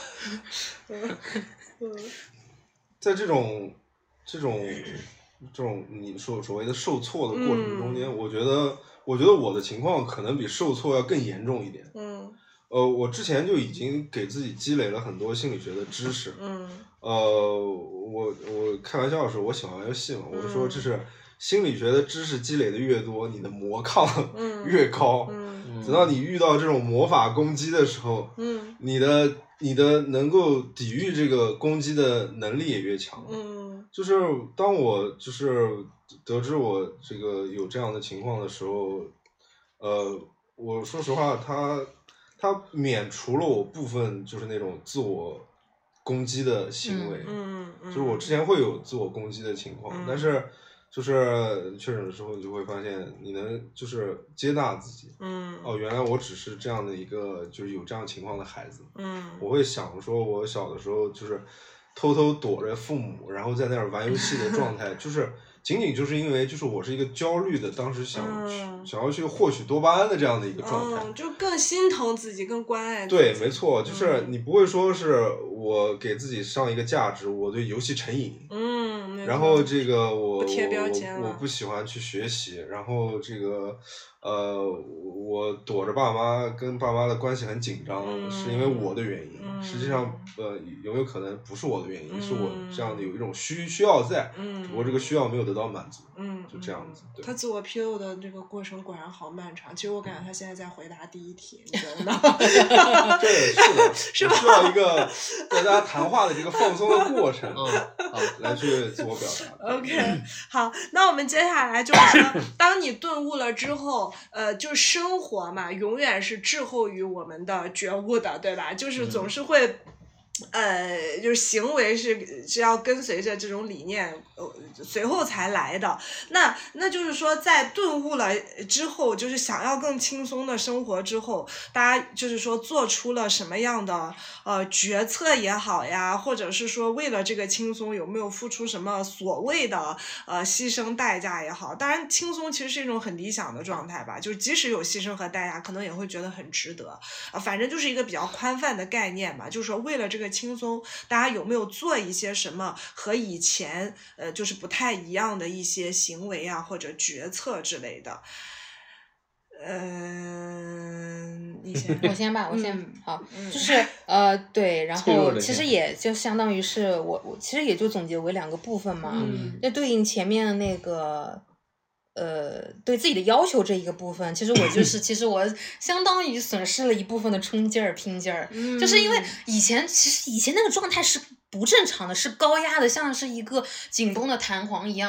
在这种这种这种你说所谓的受挫的过程中间， 嗯、 我觉得我觉得我的情况可能比受挫要更严重一点。 嗯。 呃，我之前就已经给自己积累了很多心理学的知识。 嗯。 呃，我我开玩笑的时候，我喜欢玩游戏嘛，我就说这是心理学的知识积累的越多，你的魔抗越高。 嗯。 等到你遇到这种魔法攻击的时候， 嗯， 你的你的能够抵御这个攻击的能力也越强。 嗯。 就是当我就是得知我这个有这样的情况的时候，呃，我说实话，他他免除了我部分就是那种自我攻击的行为。 嗯嗯， 就是我之前会有自我攻击的情况， 嗯、 但是就是确诊的时候，你就会发现你能就是接纳自己。 嗯。 哦，原来我只是这样的一个就是有这样情况的孩子。 嗯。 我会想说，我小的时候就是偷偷躲着父母，然后在那儿玩游戏的状态，就是仅仅就是因为就是我是一个焦虑的，当时想、 嗯、 想要去获取多巴胺的这样的一个状态， 嗯、就更心疼自己，更关爱自己。 对，没错，就是你不会说是我给自己上一个价值，我对游戏成瘾， 嗯， 然后这个我不贴标签了， 我我不喜欢去学习，然后这个呃，我躲着爸妈，跟爸妈的关系很紧张， 嗯、 是因为我的原因。 嗯、 实际上，呃，有没有可能不是我的原因， 嗯、 是我这样的有一种需需要在， 嗯、 只不过这个需要没有得到满足， 嗯， 就这样子。对， 他自我披露的这个过程果然好漫长。其实我感觉他现在在回答第一题，你觉得呢？ 对，是的， 是吧？ 需要一个和大家谈话的这个放松的过程， 嗯，好， 来去自我表达。 OK， 好，那我们接下来就是说，当你顿悟了之后，呃，就生活嘛，永远是滞后于我们的觉悟的，对吧？就是总是会。嗯呃，就是行为是是要跟随着这种理念，呃，随后才来的。那那就是说，在顿悟了之后，就是想要更轻松的生活之后，大家就是说做出了什么样的呃决策也好呀，或者是说为了这个轻松有没有付出什么所谓的呃牺牲代价也好。当然，轻松其实是一种很理想的状态吧，就是即使有牺牲和代价，可能也会觉得很值得啊、呃。反正就是一个比较宽泛的概念吧，就是说为了这个轻松，大家有没有做一些什么和以前呃就是不太一样的一些行为啊或者决策之类的？嗯、呃，你先， 我先吧，我先、 嗯、 好， 嗯、 就是呃对，然后其实也就相当于是我我其实也就总结为两个部分嘛， 嗯， 那对应前面那个。呃，对自己的要求这一个部分，其实我就是，其实我相当于损失了一部分的冲劲儿、拼劲儿， 嗯、 就是因为以前其实以前那个状态是不正常的，是高压的，像是一个紧绷的弹簧一样的。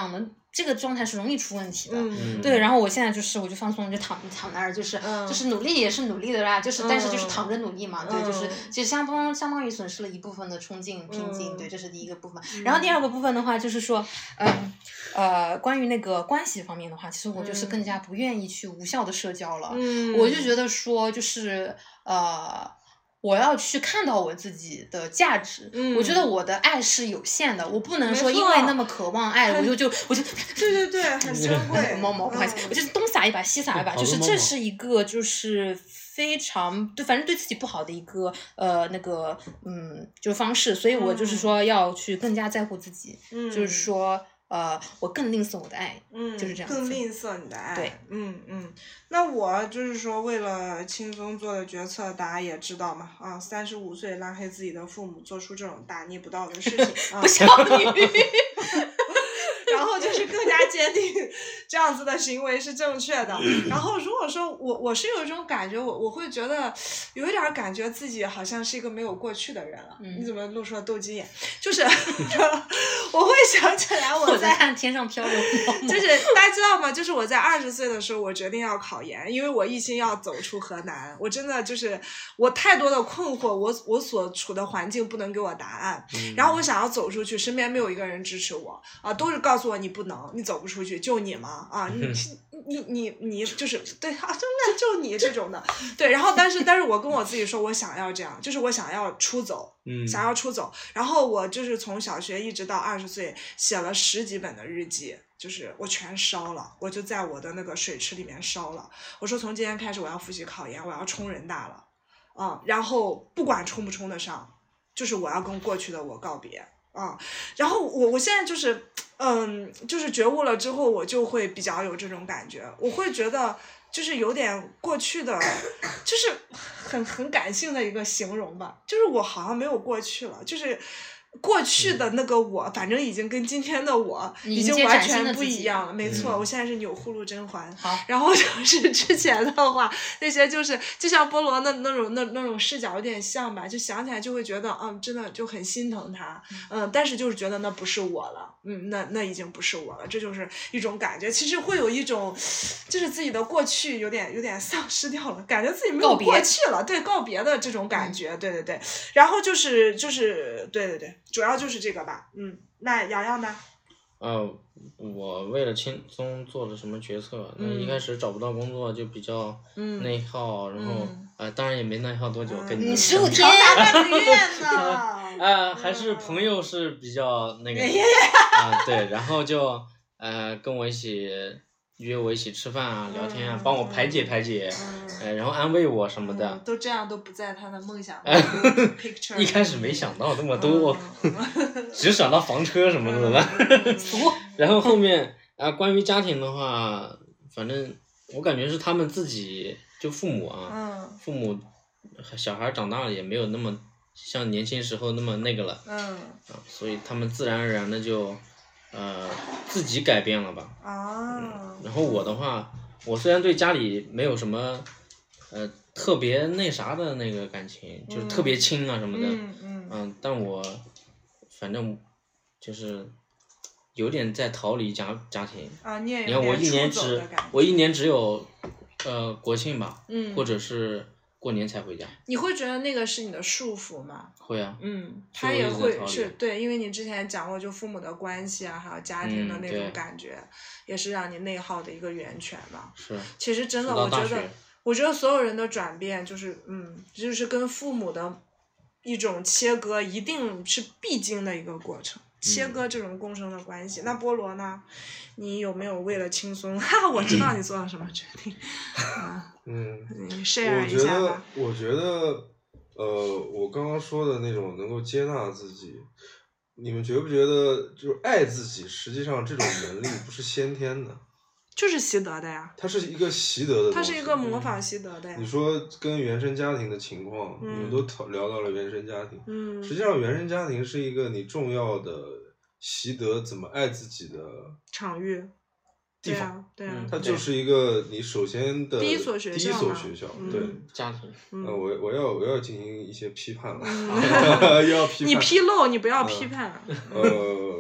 这个状态是容易出问题的。 嗯、 对，然后我现在就是我就放松，就躺躺那儿，就是、嗯、就是努力也是努力的啦，就是、嗯、但是就是躺着努力嘛。对，就是就相当相当于损失了一部分的冲劲拼劲。对，这是第一个部分。然后第二个部分的话就是说，嗯呃，关于那个关系方面的话，其实我就是更加不愿意去无效的社交了。嗯，我就觉得说就是呃。我要去看到我自己的价值、嗯、我觉得我的爱是有限的，我不能说因为那么渴望爱我就就我就对对对很珍贵猫猫不好意思、嗯、我就是东撒一把西撒一把，就是这是一个就是非常对反正对自己不好的一个呃那个嗯就方式，所以我就是说要去更加在乎自己、嗯、就是说呃，我更吝啬我的爱， 嗯， 就是这样， 更吝啬你的爱， 对， 嗯嗯。那我就是说，为了轻松做的决策，大家也知道嘛，啊，三十五岁拉黑自己的父母，做出这种大逆不道的事情，啊、 不孝女。 然后就是更加坚定这样子的行为是正确的。然后如果说我我是有一种感觉，我我会觉得有一点感觉自己好像是一个没有过去的人了。嗯、你怎么露出了斗鸡眼？就是我会想起来我在, 我在看天上飘着毛毛， 就是大家知道吗？就是我在二十岁的时候，我决定要考研，因为我一心要走出河南。我真的就是我太多的困惑，我我所处的环境不能给我答案，嗯、然后我想要走出去，身边没有一个人支持我啊，都是告诉我你不能，你走不出去，就你吗？啊，你你你你就是对啊，真的就你这种的，对。然后但是但是我跟我自己说，我想要这样，就是我想要出走。嗯，想要出走，然后我就是从小学一直到二十岁，写了十几本的日记，就是我全烧了，我就在我的那个水池里面烧了。我说从今天开始我要复习考研，我要冲人大了，嗯，然后不管冲不冲得上，就是我要跟过去的我告别啊、嗯。然后我我现在就是，嗯，就是觉悟了之后，我就会比较有这种感觉，我会觉得。就是有点过去的，就是很很感性的一个形容吧，就是我好像没有过去了，就是过去的那个我，反正已经跟今天的我已经完全不一样了。没错，我现在是钮祜禄甄嬛。好，然后就是之前的话，那些就是就像菠萝那那种那那种视角有点像吧，就想起来就会觉得，嗯，真的就很心疼他，嗯，但是就是觉得那不是我了，嗯，那那已经不是我了，这就是一种感觉。其实会有一种，就是自己的过去有点有点丧失掉了，感觉自己没有过去了，对，告别的这种感觉，对对对。然后就是就是对对对。主要就是这个吧，嗯，那洋洋呢？ 呃，我为了轻松做了什么决策？那、嗯、一开始找不到工作就比较内耗，嗯、然后、嗯、呃，当然也没内耗多久，嗯、跟你十五天半个月呢。 啊、呃，还是朋友是比较那个啊、呃，对，然后就呃跟我一起。约我一起吃饭啊，聊天啊，嗯、帮我排解排解，嗯、呃，然后安慰我什么的， 嗯、都这样都不在他的梦想 picture。一开始没想到这么多，嗯、只想到房车什么的了。嗯、然后后面啊、呃，关于家庭的话，反正我感觉是他们自己就父母啊，嗯、父母小孩长大了也没有那么像年轻时候那么那个了，嗯、啊，所以他们自然而然的就。呃，自己改变了吧？啊、嗯。然后我的话，我虽然对家里没有什么，呃，特别那啥的那个感情，嗯、就是特别亲啊什么的，嗯嗯、呃。但我反正就是有点在逃离家家庭。 啊，你也你看我一年只我一年只有，呃，国庆吧， 嗯、 或者是。过年才回家， 你会觉得那个是你的束缚吗？ 会啊， 嗯，他也会是对，因为你之前讲过，就父母的关系啊，还有家庭的那种感觉，嗯、也是让你内耗的一个源泉嘛。 是， 其实真的，我觉得，我觉得所有人的转变，就是嗯，就是跟父母的一种切割，一定是必经的一个过程。切割这种共生的关系，嗯、那菠萝呢？你有没有为了轻松？哈，我知道你做了什么决定。啊、 嗯， 你 share 一下吧。 我觉得，我觉得，呃，我刚刚说的那种能够接纳自己，你们觉不觉得，就是爱自己，实际上这种能力不是先天的。 就是习得的呀， 它是一个习得的， 它是一个模仿习得的呀。 你说跟原生家庭的情况，嗯、你们都聊到了原生家庭， 嗯， 实际上原生家庭是一个你重要的习得怎么爱自己的场域地方， 对啊，对啊， 它就是一个你首先的第一所学校， 第一所学校， 嗯、 对家庭。 嗯、 呃，我我要我要进行一些批判了， 嗯、 又要批判， 你批漏，你不要批判。 呃，呃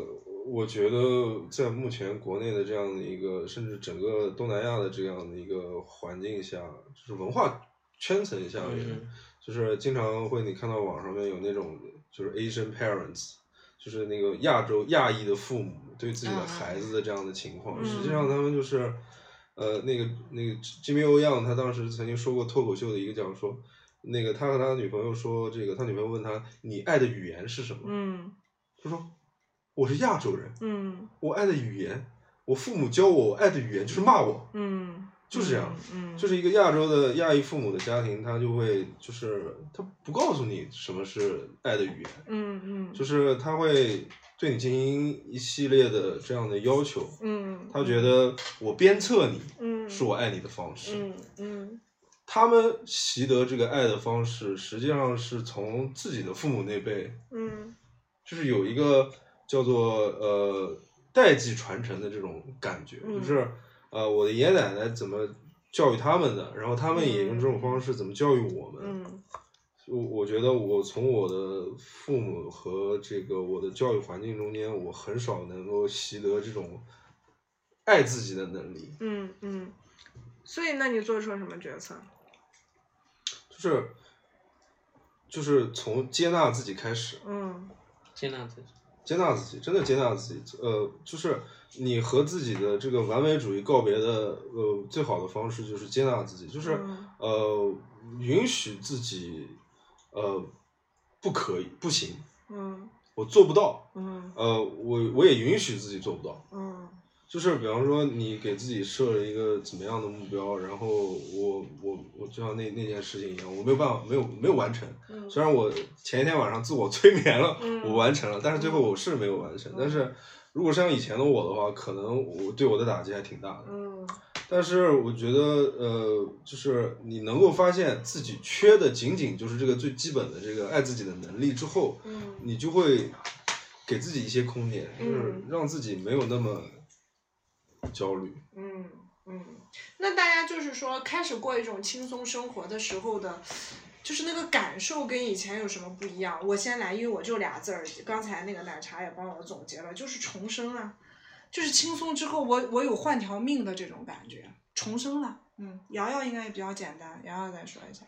我觉得在目前国内的这样的一个，甚至整个东南亚的这样的一个环境下，就是文化圈层下面，嗯、就是经常会你看到网上面有那种就是 Asian parents， 就是那个亚洲亚裔的父母对自己的孩子的这样的情况，嗯、实际上他们就是，呃，那个那个 Jimmy O Yang 他当时曾经说过脱口秀的一个讲说，那个他和他女朋友说，这个他女朋友问他你爱的语言是什么？嗯，他说。我是亚洲人，嗯，我爱的语言，我父母教我，我爱的语言就是骂我，嗯，就是这样，嗯，就是一个亚洲的亚裔父母的家庭，他就会就是他不告诉你什么是爱的语言，嗯嗯，就是他会对你进行一系列的这样的要求，嗯，他觉得我鞭策你，嗯，是我爱你的方式，嗯嗯，他们习得这个爱的方式，实际上是从自己的父母那辈，嗯，就是有一个。叫做呃代际传承的这种感觉，嗯、就是呃我的爷爷奶奶怎么教育他们的，然后他们也用这种方式怎么教育我们。嗯，我我觉得我从我的父母和这个我的教育环境中间，我很少能够习得这种爱自己的能力。 嗯嗯，所以那你做出了什么决策？ 就是就是从接纳自己开始。 嗯，接纳自己。 接纳自己，真的接纳自己。呃，就是你和自己的这个完美主义告别的，呃，最好的方式就是接纳自己，就是、嗯、呃，允许自己，呃，不可以，不行，嗯，我做不到，嗯，呃，我我也允许自己做不到，嗯，就是比方说你给自己设了一个怎么样的目标，然后我我我就像那那件事情一样，我没有办法，没有没有完成。嗯、虽然我前一天晚上自我催眠了，嗯、我完成了，但是最后我是没有完成。嗯、但是如果像以前的我的话，可能我对我的打击还挺大的。嗯、但是我觉得，呃，就是你能够发现自己缺的仅仅就是这个最基本的这个爱自己的能力之后，嗯、你就会给自己一些空间，就是让自己没有那么。焦虑。 嗯嗯，那大家就是说开始过一种轻松生活的时候的，就是那个感受跟以前有什么不一样？我先来，因为我就俩字儿，刚才那个奶茶也帮我总结了，就是重生啊，就是轻松之后我我有换条命的这种感觉，重生了。嗯，瑶瑶应该也比较简单，瑶瑶再说一下。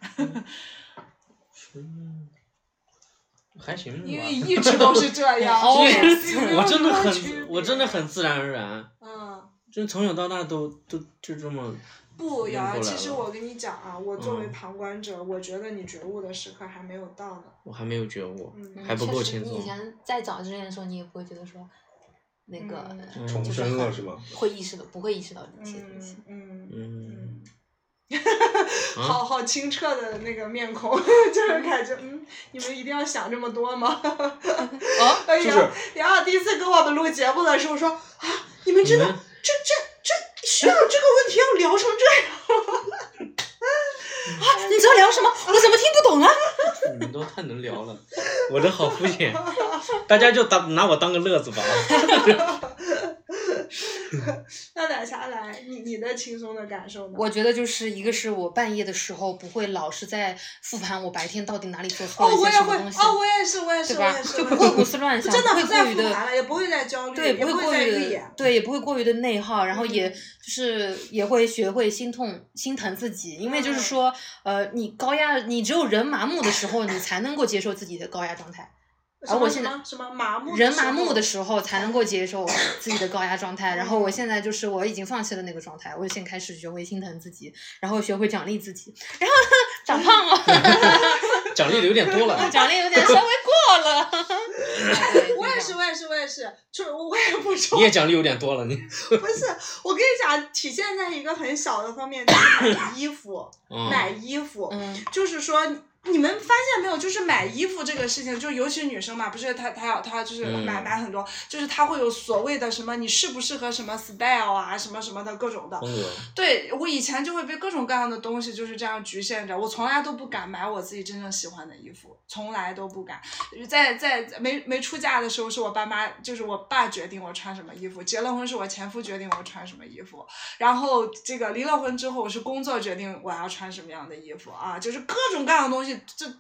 嗯还行吧， 因为一直都是这样。 我真的很，我真的很自然而然。嗯。就从小到大都都就这么。 不，瑶瑶，其实我跟你讲啊，我作为旁观者，嗯、我觉得你觉悟的时刻还没有到呢。 我还没有觉悟，嗯、还不够轻松。 你以前在早之前的时候，你也不会觉得说，那个、 嗯、重生了是吗？ 会意识到，不会意识到这些东西。 嗯嗯。嗯好好清澈的那个面孔，就是感觉嗯，你们一定要想这么多吗？ 哦， 哎呀，然后第一次跟我们录节目的时候说啊，你们真的这这这需要这个问题要聊成这样？啊， 你知道聊什么？我怎么听不懂啊？ 你们都太能聊了，我这好肤浅，大家就当拿我当个乐子吧。 那奶茶来，你你的轻松的感受呢？ 我觉得就是一个是我半夜的时候不会老是在复盘我白天到底哪里做错了一些什么东西。 哦，我也是，我也是， 对吧？就不会胡思乱想， 真的不会过于的，也不会再焦虑， 对，不会过于的， 对，也不会过于的内耗，然后也就是也会学会心痛、心疼自己，因为就是说，呃，你高压，你只有人麻木的时候，你才能够接受自己的高压状态。而我现在什么麻木人麻木的时候才能够接受自己的高压状态，然后我现在就是我已经放弃了那个状态，我现在开始学会心疼自己，然后学会奖励自己，然后长胖了， 奖励的有点多了， 奖励有点稍微过了。 我也是，我也是，我也是，就是我也不说。 你也奖励有点多了，你不是？我跟你讲，体现在一个很小的方面，就是买衣服，嗯、买衣服，嗯、就是说。你们发现没有，就是买衣服这个事情，就尤其女生嘛，不是她她要她就是买、嗯、买很多，就是她会有所谓的什么你适不适合什么 style 啊，什么什么的各种的。 嗯、 对，我以前就会被各种各样的东西就是这样局限着，我从来都不敢买我自己真正喜欢的衣服，从来都不敢。在在没没出嫁的时候，是我爸妈，就是我爸决定我穿什么衣服；结了婚是我前夫决定我穿什么衣服。然后这个离了婚之后，是工作决定我要穿什么样的衣服啊，就是各种各样的东西。这都在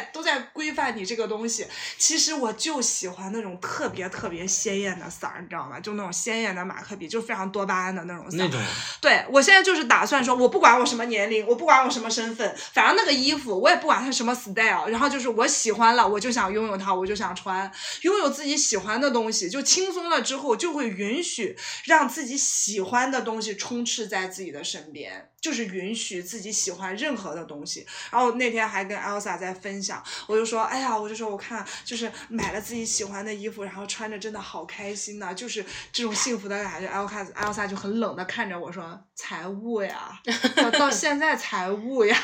都在规范你这个东西。其实我就喜欢那种特别特别鲜艳的色儿，你知道吗？就那种鲜艳的马克笔，就非常多巴胺的那种色。 那种。 对，我现在就是打算说，我不管我什么年龄，我不管我什么身份，反正那个衣服我也不管它什么 style， 然后就是我喜欢了，我就想拥有它，我就想穿，拥有自己喜欢的东西，就轻松了之后，就会允许让自己喜欢的东西充斥在自己的身边，就是允许自己喜欢任何的东西。然后那天还跟 Elsa 在分享，我就说，哎呀，我就说我看就是买了自己喜欢的衣服，然后穿着真的好开心呐、啊，就是这种幸福的感觉。Elsa Elsa 就很冷的看着我说，财务呀，到现在财务呀，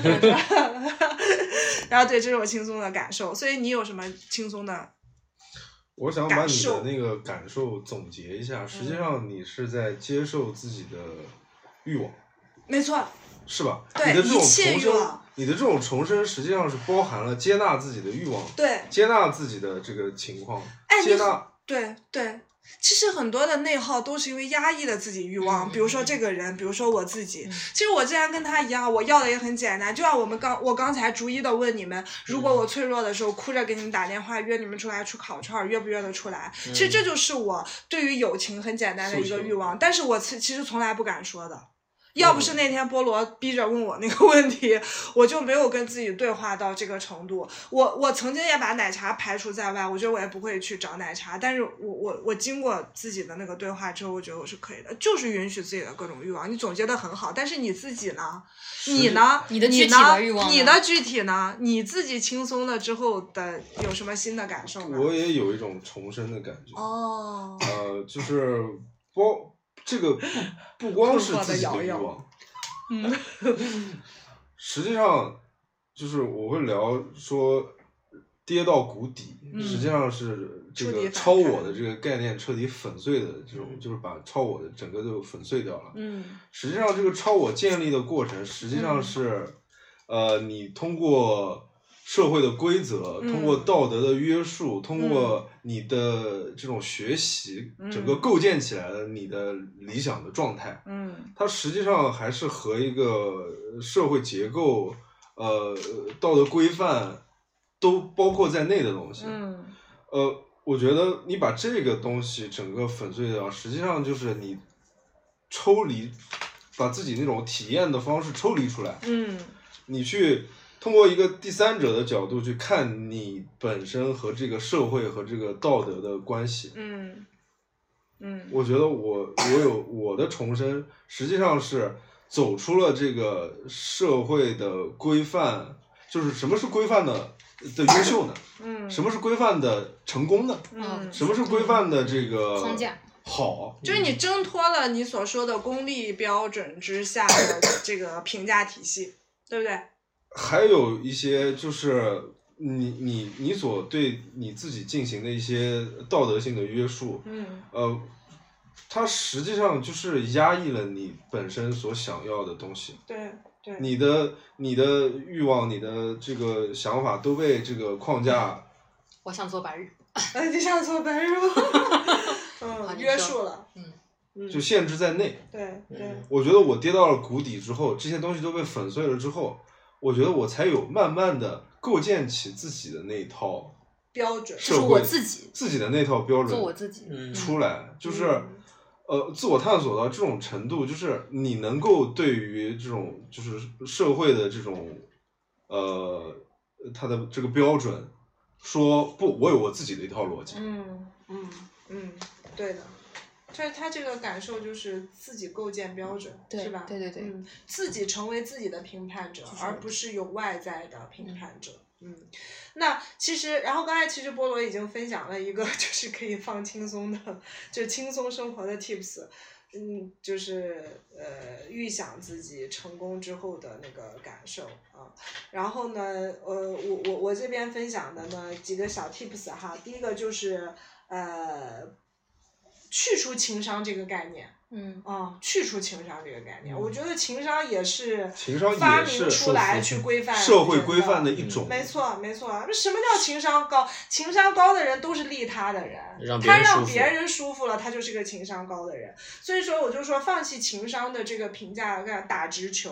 然后对这种轻松的感受。所以你有什么轻松的？ 我想把你的那个感受总结一下，实际上你是在接受自己的欲望， 没错， 是吧？ 对， 你的这种一切重生， 欲望， 你的这种重生实际上是包含了接纳自己的欲望， 对， 接纳自己的这个情况， 哎， 接纳， 对对。其实很多的内耗都是因为压抑了自己欲望， 嗯、 比如说这个人，比如说我自己。 嗯、 其实我之前跟他一样，我要的也很简单，就像我们刚我刚才逐一的问你们，如果我脆弱的时候哭着给你们打电话约你们出来吃烤串，约不约得出来？ 嗯、 其实这就是我对于友情很简单的一个欲望，但是我其实从来不敢说的。要不是那天菠萝逼着问我那个问题，我就没有跟自己对话到这个程度。我我曾经也把奶茶排除在外，我觉得我也不会去找奶茶，但是我我我经过自己的那个对话之后，我觉得我是可以的，就是允许自己的各种欲望。你总结得很好，但是你自己呢？你呢？ 你的具体的欲望呢？ 你的具体呢？你自己轻松了之后的有什么新的感受呢？ 我也有一种重生的感觉。 哦。 呃，就是包。这个不不光是自己的欲望， 嗯， 实际上就是我会聊说跌到谷底， 嗯、 实际上是这个超我的这个概念彻底粉碎的这种，就是把超我的整个都粉碎掉了。 嗯， 实际上这个超我建立的过程，实际上是、嗯、呃，你通过社会的规则， 嗯、 通过道德的约束，通过你的这种学习， 嗯、 整个构建起来了你的理想的状态。 嗯， 它实际上还是和一个社会结构、呃道德规范都包括在内的东西。 嗯， 呃，我觉得你把这个东西整个粉碎掉，实际上就是你抽离，把自己那种体验的方式抽离出来。 嗯， 你去。通过一个第三者的角度去看你本身和这个社会和这个道德的关系， 嗯嗯， 我觉得我我有我的重生，实际上是走出了这个社会的规范，就是什么是规范的的优秀呢？ 嗯， 什么是规范的成功呢？ 嗯， 什么是规范的这个框架？ 好， 就是你挣脱了你所说的功利标准之下的这个评价体系，对不对？ 还有一些就是你你你所对你自己进行的一些道德性的约束， 嗯， 呃，它实际上就是压抑了你本身所想要的东西。 对对， 你的你的欲望，你的这个想法都被这个框架。 我想做白日。 你想做白日吗？嗯，约束了。 嗯。 就限制在内。 对对。 我觉得我跌到了谷底之后，这些东西都被粉碎了之后。我觉得我才有慢慢的构建起自己的那一套标准， 就是我自己自己的那套标准， 做我自己出来， 嗯、 就是、嗯、呃自我探索到这种程度，就是你能够对于这种就是社会的这种呃它的这个标准说不，我有我自己的一套逻辑。 嗯嗯嗯，对的。就是他这个感受就是自己构建标准， 对是吧？ 对对对， 嗯，自己成为自己的评判者，而不是有外在的评判者。嗯，那其实，然后刚才其实菠萝已经分享了一个就是可以放轻松的，就轻松生活的 tips。嗯，就是呃，预想自己成功之后的那个感受啊。然后呢，呃，我我我这边分享的呢几个小 tips 哈，第一个就是呃。去除情商这个概念， 嗯啊，去除情商这个概念， 嗯、 我觉得情商也是情商发明出来去规范社会规范的一种。 没错，没错。什么叫情商高？情商高的人都是利他的人， 让他让别人舒服了，他就是个情商高的人。所以说，我就说放弃情商的这个评价，打直球。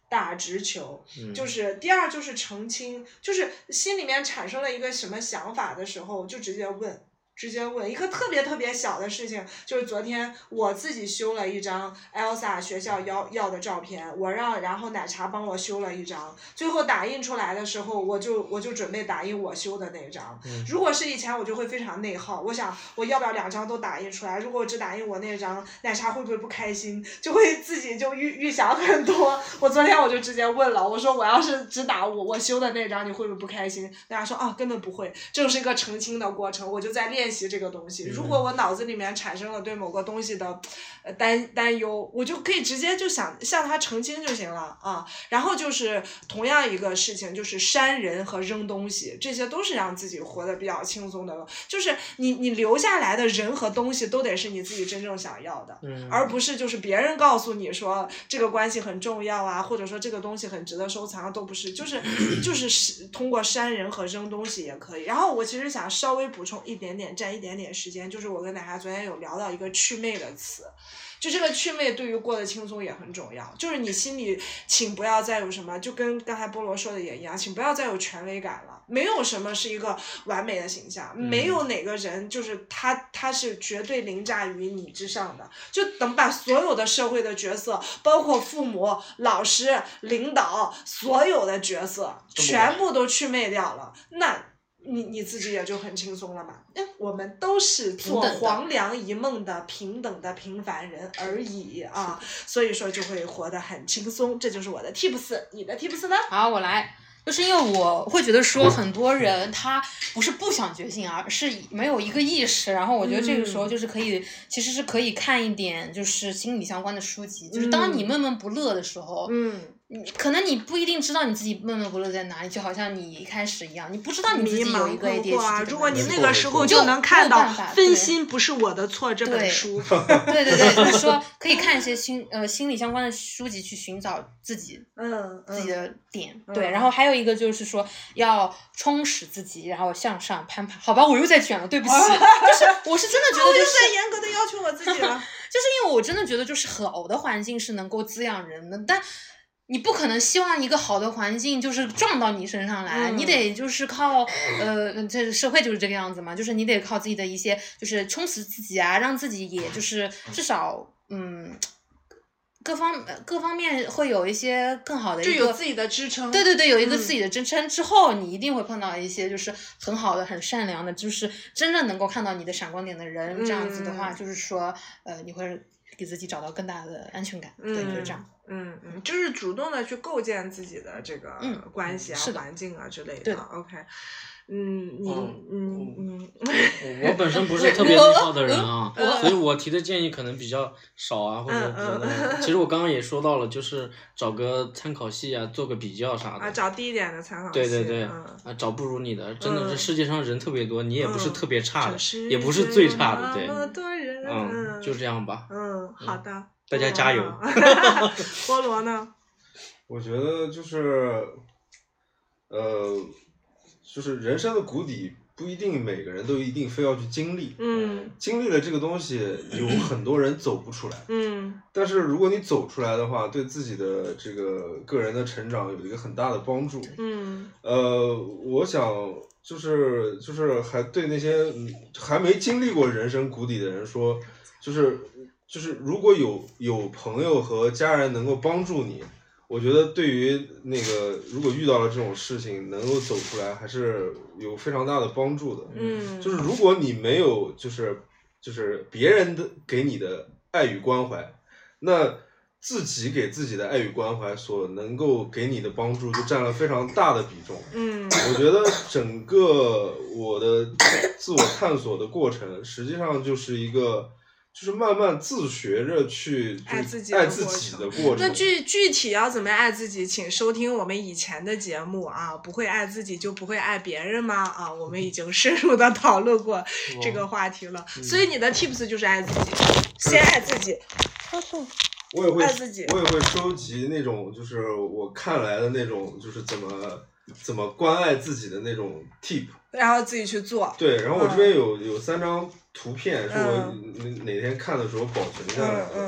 打直球， 嗯、 就是第二就是澄清，就是心里面产生了一个什么想法的时候，就直接问。直接问一个特别特别小的事情，就是昨天我自己修了一张 Elsa 学校要要的照片，我让然后奶茶帮我修了一张，最后打印出来的时候，我就我就准备打印我修的那张。 嗯、 如果是以前，我就会非常内耗，我想我要不要两张都打印出来？如果我只打印我那张，奶茶会不会不开心？就会自己就预预想很多。我昨天我就直接问了，我说我要是只打我我修的那张，你会不会不开心？大家说啊，根本不会，这是一个澄清的过程，我就在练。练习这个东西，如果我脑子里面产生了对某个东西的呃担担忧，我就可以直接就想向它澄清就行了啊。然后就是同样一个事情，就是删人和扔东西，这些都是让自己活得比较轻松的。就是你你留下来的人和东西都得是你自己真正想要的， 嗯、 而不是就是别人告诉你说这个关系很重要啊，或者说这个东西很值得收藏，都不是，就是就是通过删人和扔东西也可以。然后我其实想稍微补充一点点。占一点点时间，就是我跟奶茶昨天有聊到一个祛魅的词，就这个祛魅对于过得轻松也很重要。就是你心里请不要再有什么，就跟刚才菠萝说的也一样，请不要再有权威感了。没有什么是一个完美的形象， 嗯、 没有哪个人就是他他是绝对凌驾于你之上的。就等把所有的社会的角色，包括父母、老师、领导，所有的角色全部都祛魅掉了，那。你你自己也就很轻松了嘛，我们都是做黄粱一梦的平等的平凡人而已啊，所以说就会活得很轻松，这就是我的 tips， 你的 tips 呢？ 好，我来。就是因为我会觉得说很多人他不是不想觉醒，而是没有一个意识，然后我觉得这个时候就是可以、嗯、其实是可以看一点就是心理相关的书籍，就是当你闷闷不乐的时候， 嗯， 可能你不一定知道你自己闷闷不乐在哪里，就好像你一开始一样，你不知道你自己有一个 A D H D 啊。如果你那个时候就能看到《分心不是我的错》这本书， 对对对，就是说可以看一些心呃心理相关的书籍去寻找自己嗯自己的点， 嗯、 对，然后还有一个就是说要充实自己，然后向上攀爬。好吧，我又在卷了，对不起，就是我是真的觉得就是、 我又在严格的要求我自己了， 就是因为我真的觉得就是好的环境是能够滋养人的，但。你不可能希望一个好的环境就是撞到你身上来，嗯、你得就是靠呃，这社会就是这个样子嘛，就是你得靠自己的一些就是充实自己啊，让自己也就是至少嗯各方各方面会有一些更好的一个， 就有自己的支撑。 对对对，有一个自己的支撑之后，嗯、你一定会碰到一些就是很好的、很善良的，就是真正能够看到你的闪光点的人。嗯、这样子的话，就是说呃，你会给自己找到更大的安全感。嗯、对，就是这样。 嗯嗯，就是主动的去构建自己的这个关系啊、 嗯、 环境啊之类的。 对 ，OK。嗯，你嗯嗯， 我本身不是特别内耗的人啊，所以我提的建议可能比较少啊，或者嗯嗯其实我刚刚也说到了，就是找个参考系啊，做个比较啥的。 啊，找低一点的参考系。 对对对， 嗯、 啊，找不如你的，真的是世界上人特别多，你也不是特别差的， 嗯、 也不是最差的，对。 那么多人。 嗯，就这样吧。 嗯，好的。嗯、 大家加油。 菠萝呢？ 我觉得就是，呃。就是人生的谷底不一定每个人都一定非要去经历， 嗯， 经历了这个东西，有很多人走不出来， 嗯， 但是如果你走出来的话，对自己的这个个人的成长有一个很大的帮助， 嗯， 呃，我想就是就是还对那些还没经历过人生谷底的人说，就是就是如果有有朋友和家人能够帮助你。我觉得对于那个如果遇到了这种事情能够走出来还是有非常大的帮助的。 嗯， 就是如果你没有就是就是别人的给你的爱与关怀，那自己给自己的爱与关怀所能够给你的帮助就占了非常大的比重。 嗯， 我觉得整个我的自我探索的过程实际上就是一个就是慢慢自学着去爱自己爱自己的过程。 那具具体要怎么爱自己，请收听我们以前的节目啊！不会爱自己就不会爱别人吗？啊，我们已经深入的讨论过这个话题了。 嗯、 所以你的 tips 就是爱自己，先爱自己。 我也会爱自己， 我也会收集那种就是我看来的那种就是怎么怎么关爱自己的那种 tip， 然后自己去做。 对，然后我这边有、嗯、有三张图片是我哪天看的时候保存下来的， 嗯嗯、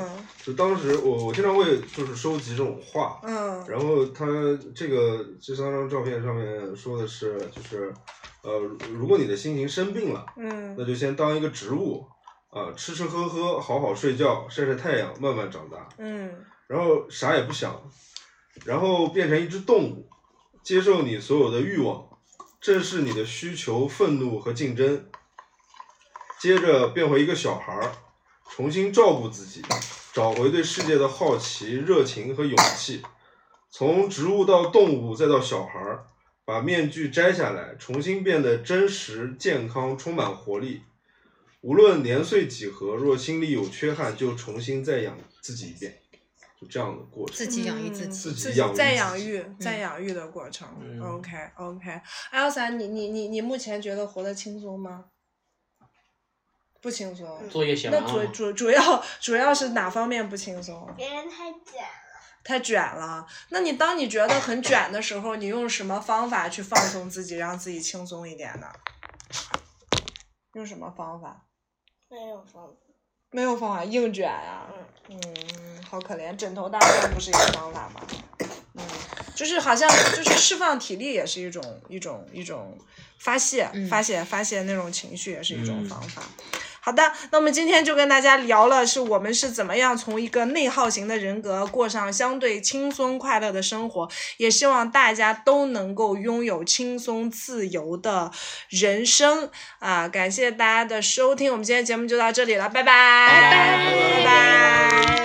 就当时我我经常会就是收集这种画， 嗯， 然后他这个这三张照片上面说的是就是呃如果你的心情生病了， 嗯， 那就先当一个植物啊、呃，吃吃喝喝，好好睡觉，晒晒太阳，慢慢长大， 嗯， 然后啥也不想，然后变成一只动物，接受你所有的欲望，正视你的需求、愤怒和竞争，接着变回一个小孩儿，重新照顾自己，找回对世界的好奇、热情和勇气，从植物到动物再到小孩儿，把面具摘下来，重新变得真实、健康、充满活力。无论年岁几何，若心里有缺憾，就重新再养自己一遍，就这样的过程。 自己养育自己， 自己养育再养育、 嗯、 再养育的过程。 嗯、 OK OK， Elsa， 你你你你目前觉得活得轻松吗？不轻松。 作业写完了。那主主主要主要是哪方面不轻松？ 别人太卷了。 太卷了。那你当你觉得很卷的时候，你用什么方法去放松自己，让自己轻松一点呢？用什么方法？ 没有方法。 没有方法，硬卷呀、啊。嗯嗯，好可怜，枕头大战不是一个方法吗？嗯，就是好像就是释放体力也是一种一种一种发泄、嗯、发泄发泄那种情绪也是一种方法。嗯，好的，那我们今天就跟大家聊了，是我们是怎么样从一个内耗型的人格过上相对轻松快乐的生活，也希望大家都能够拥有轻松自由的人生啊！感谢大家的收听，我们今天节目就到这里了，拜拜， 拜拜， 拜拜。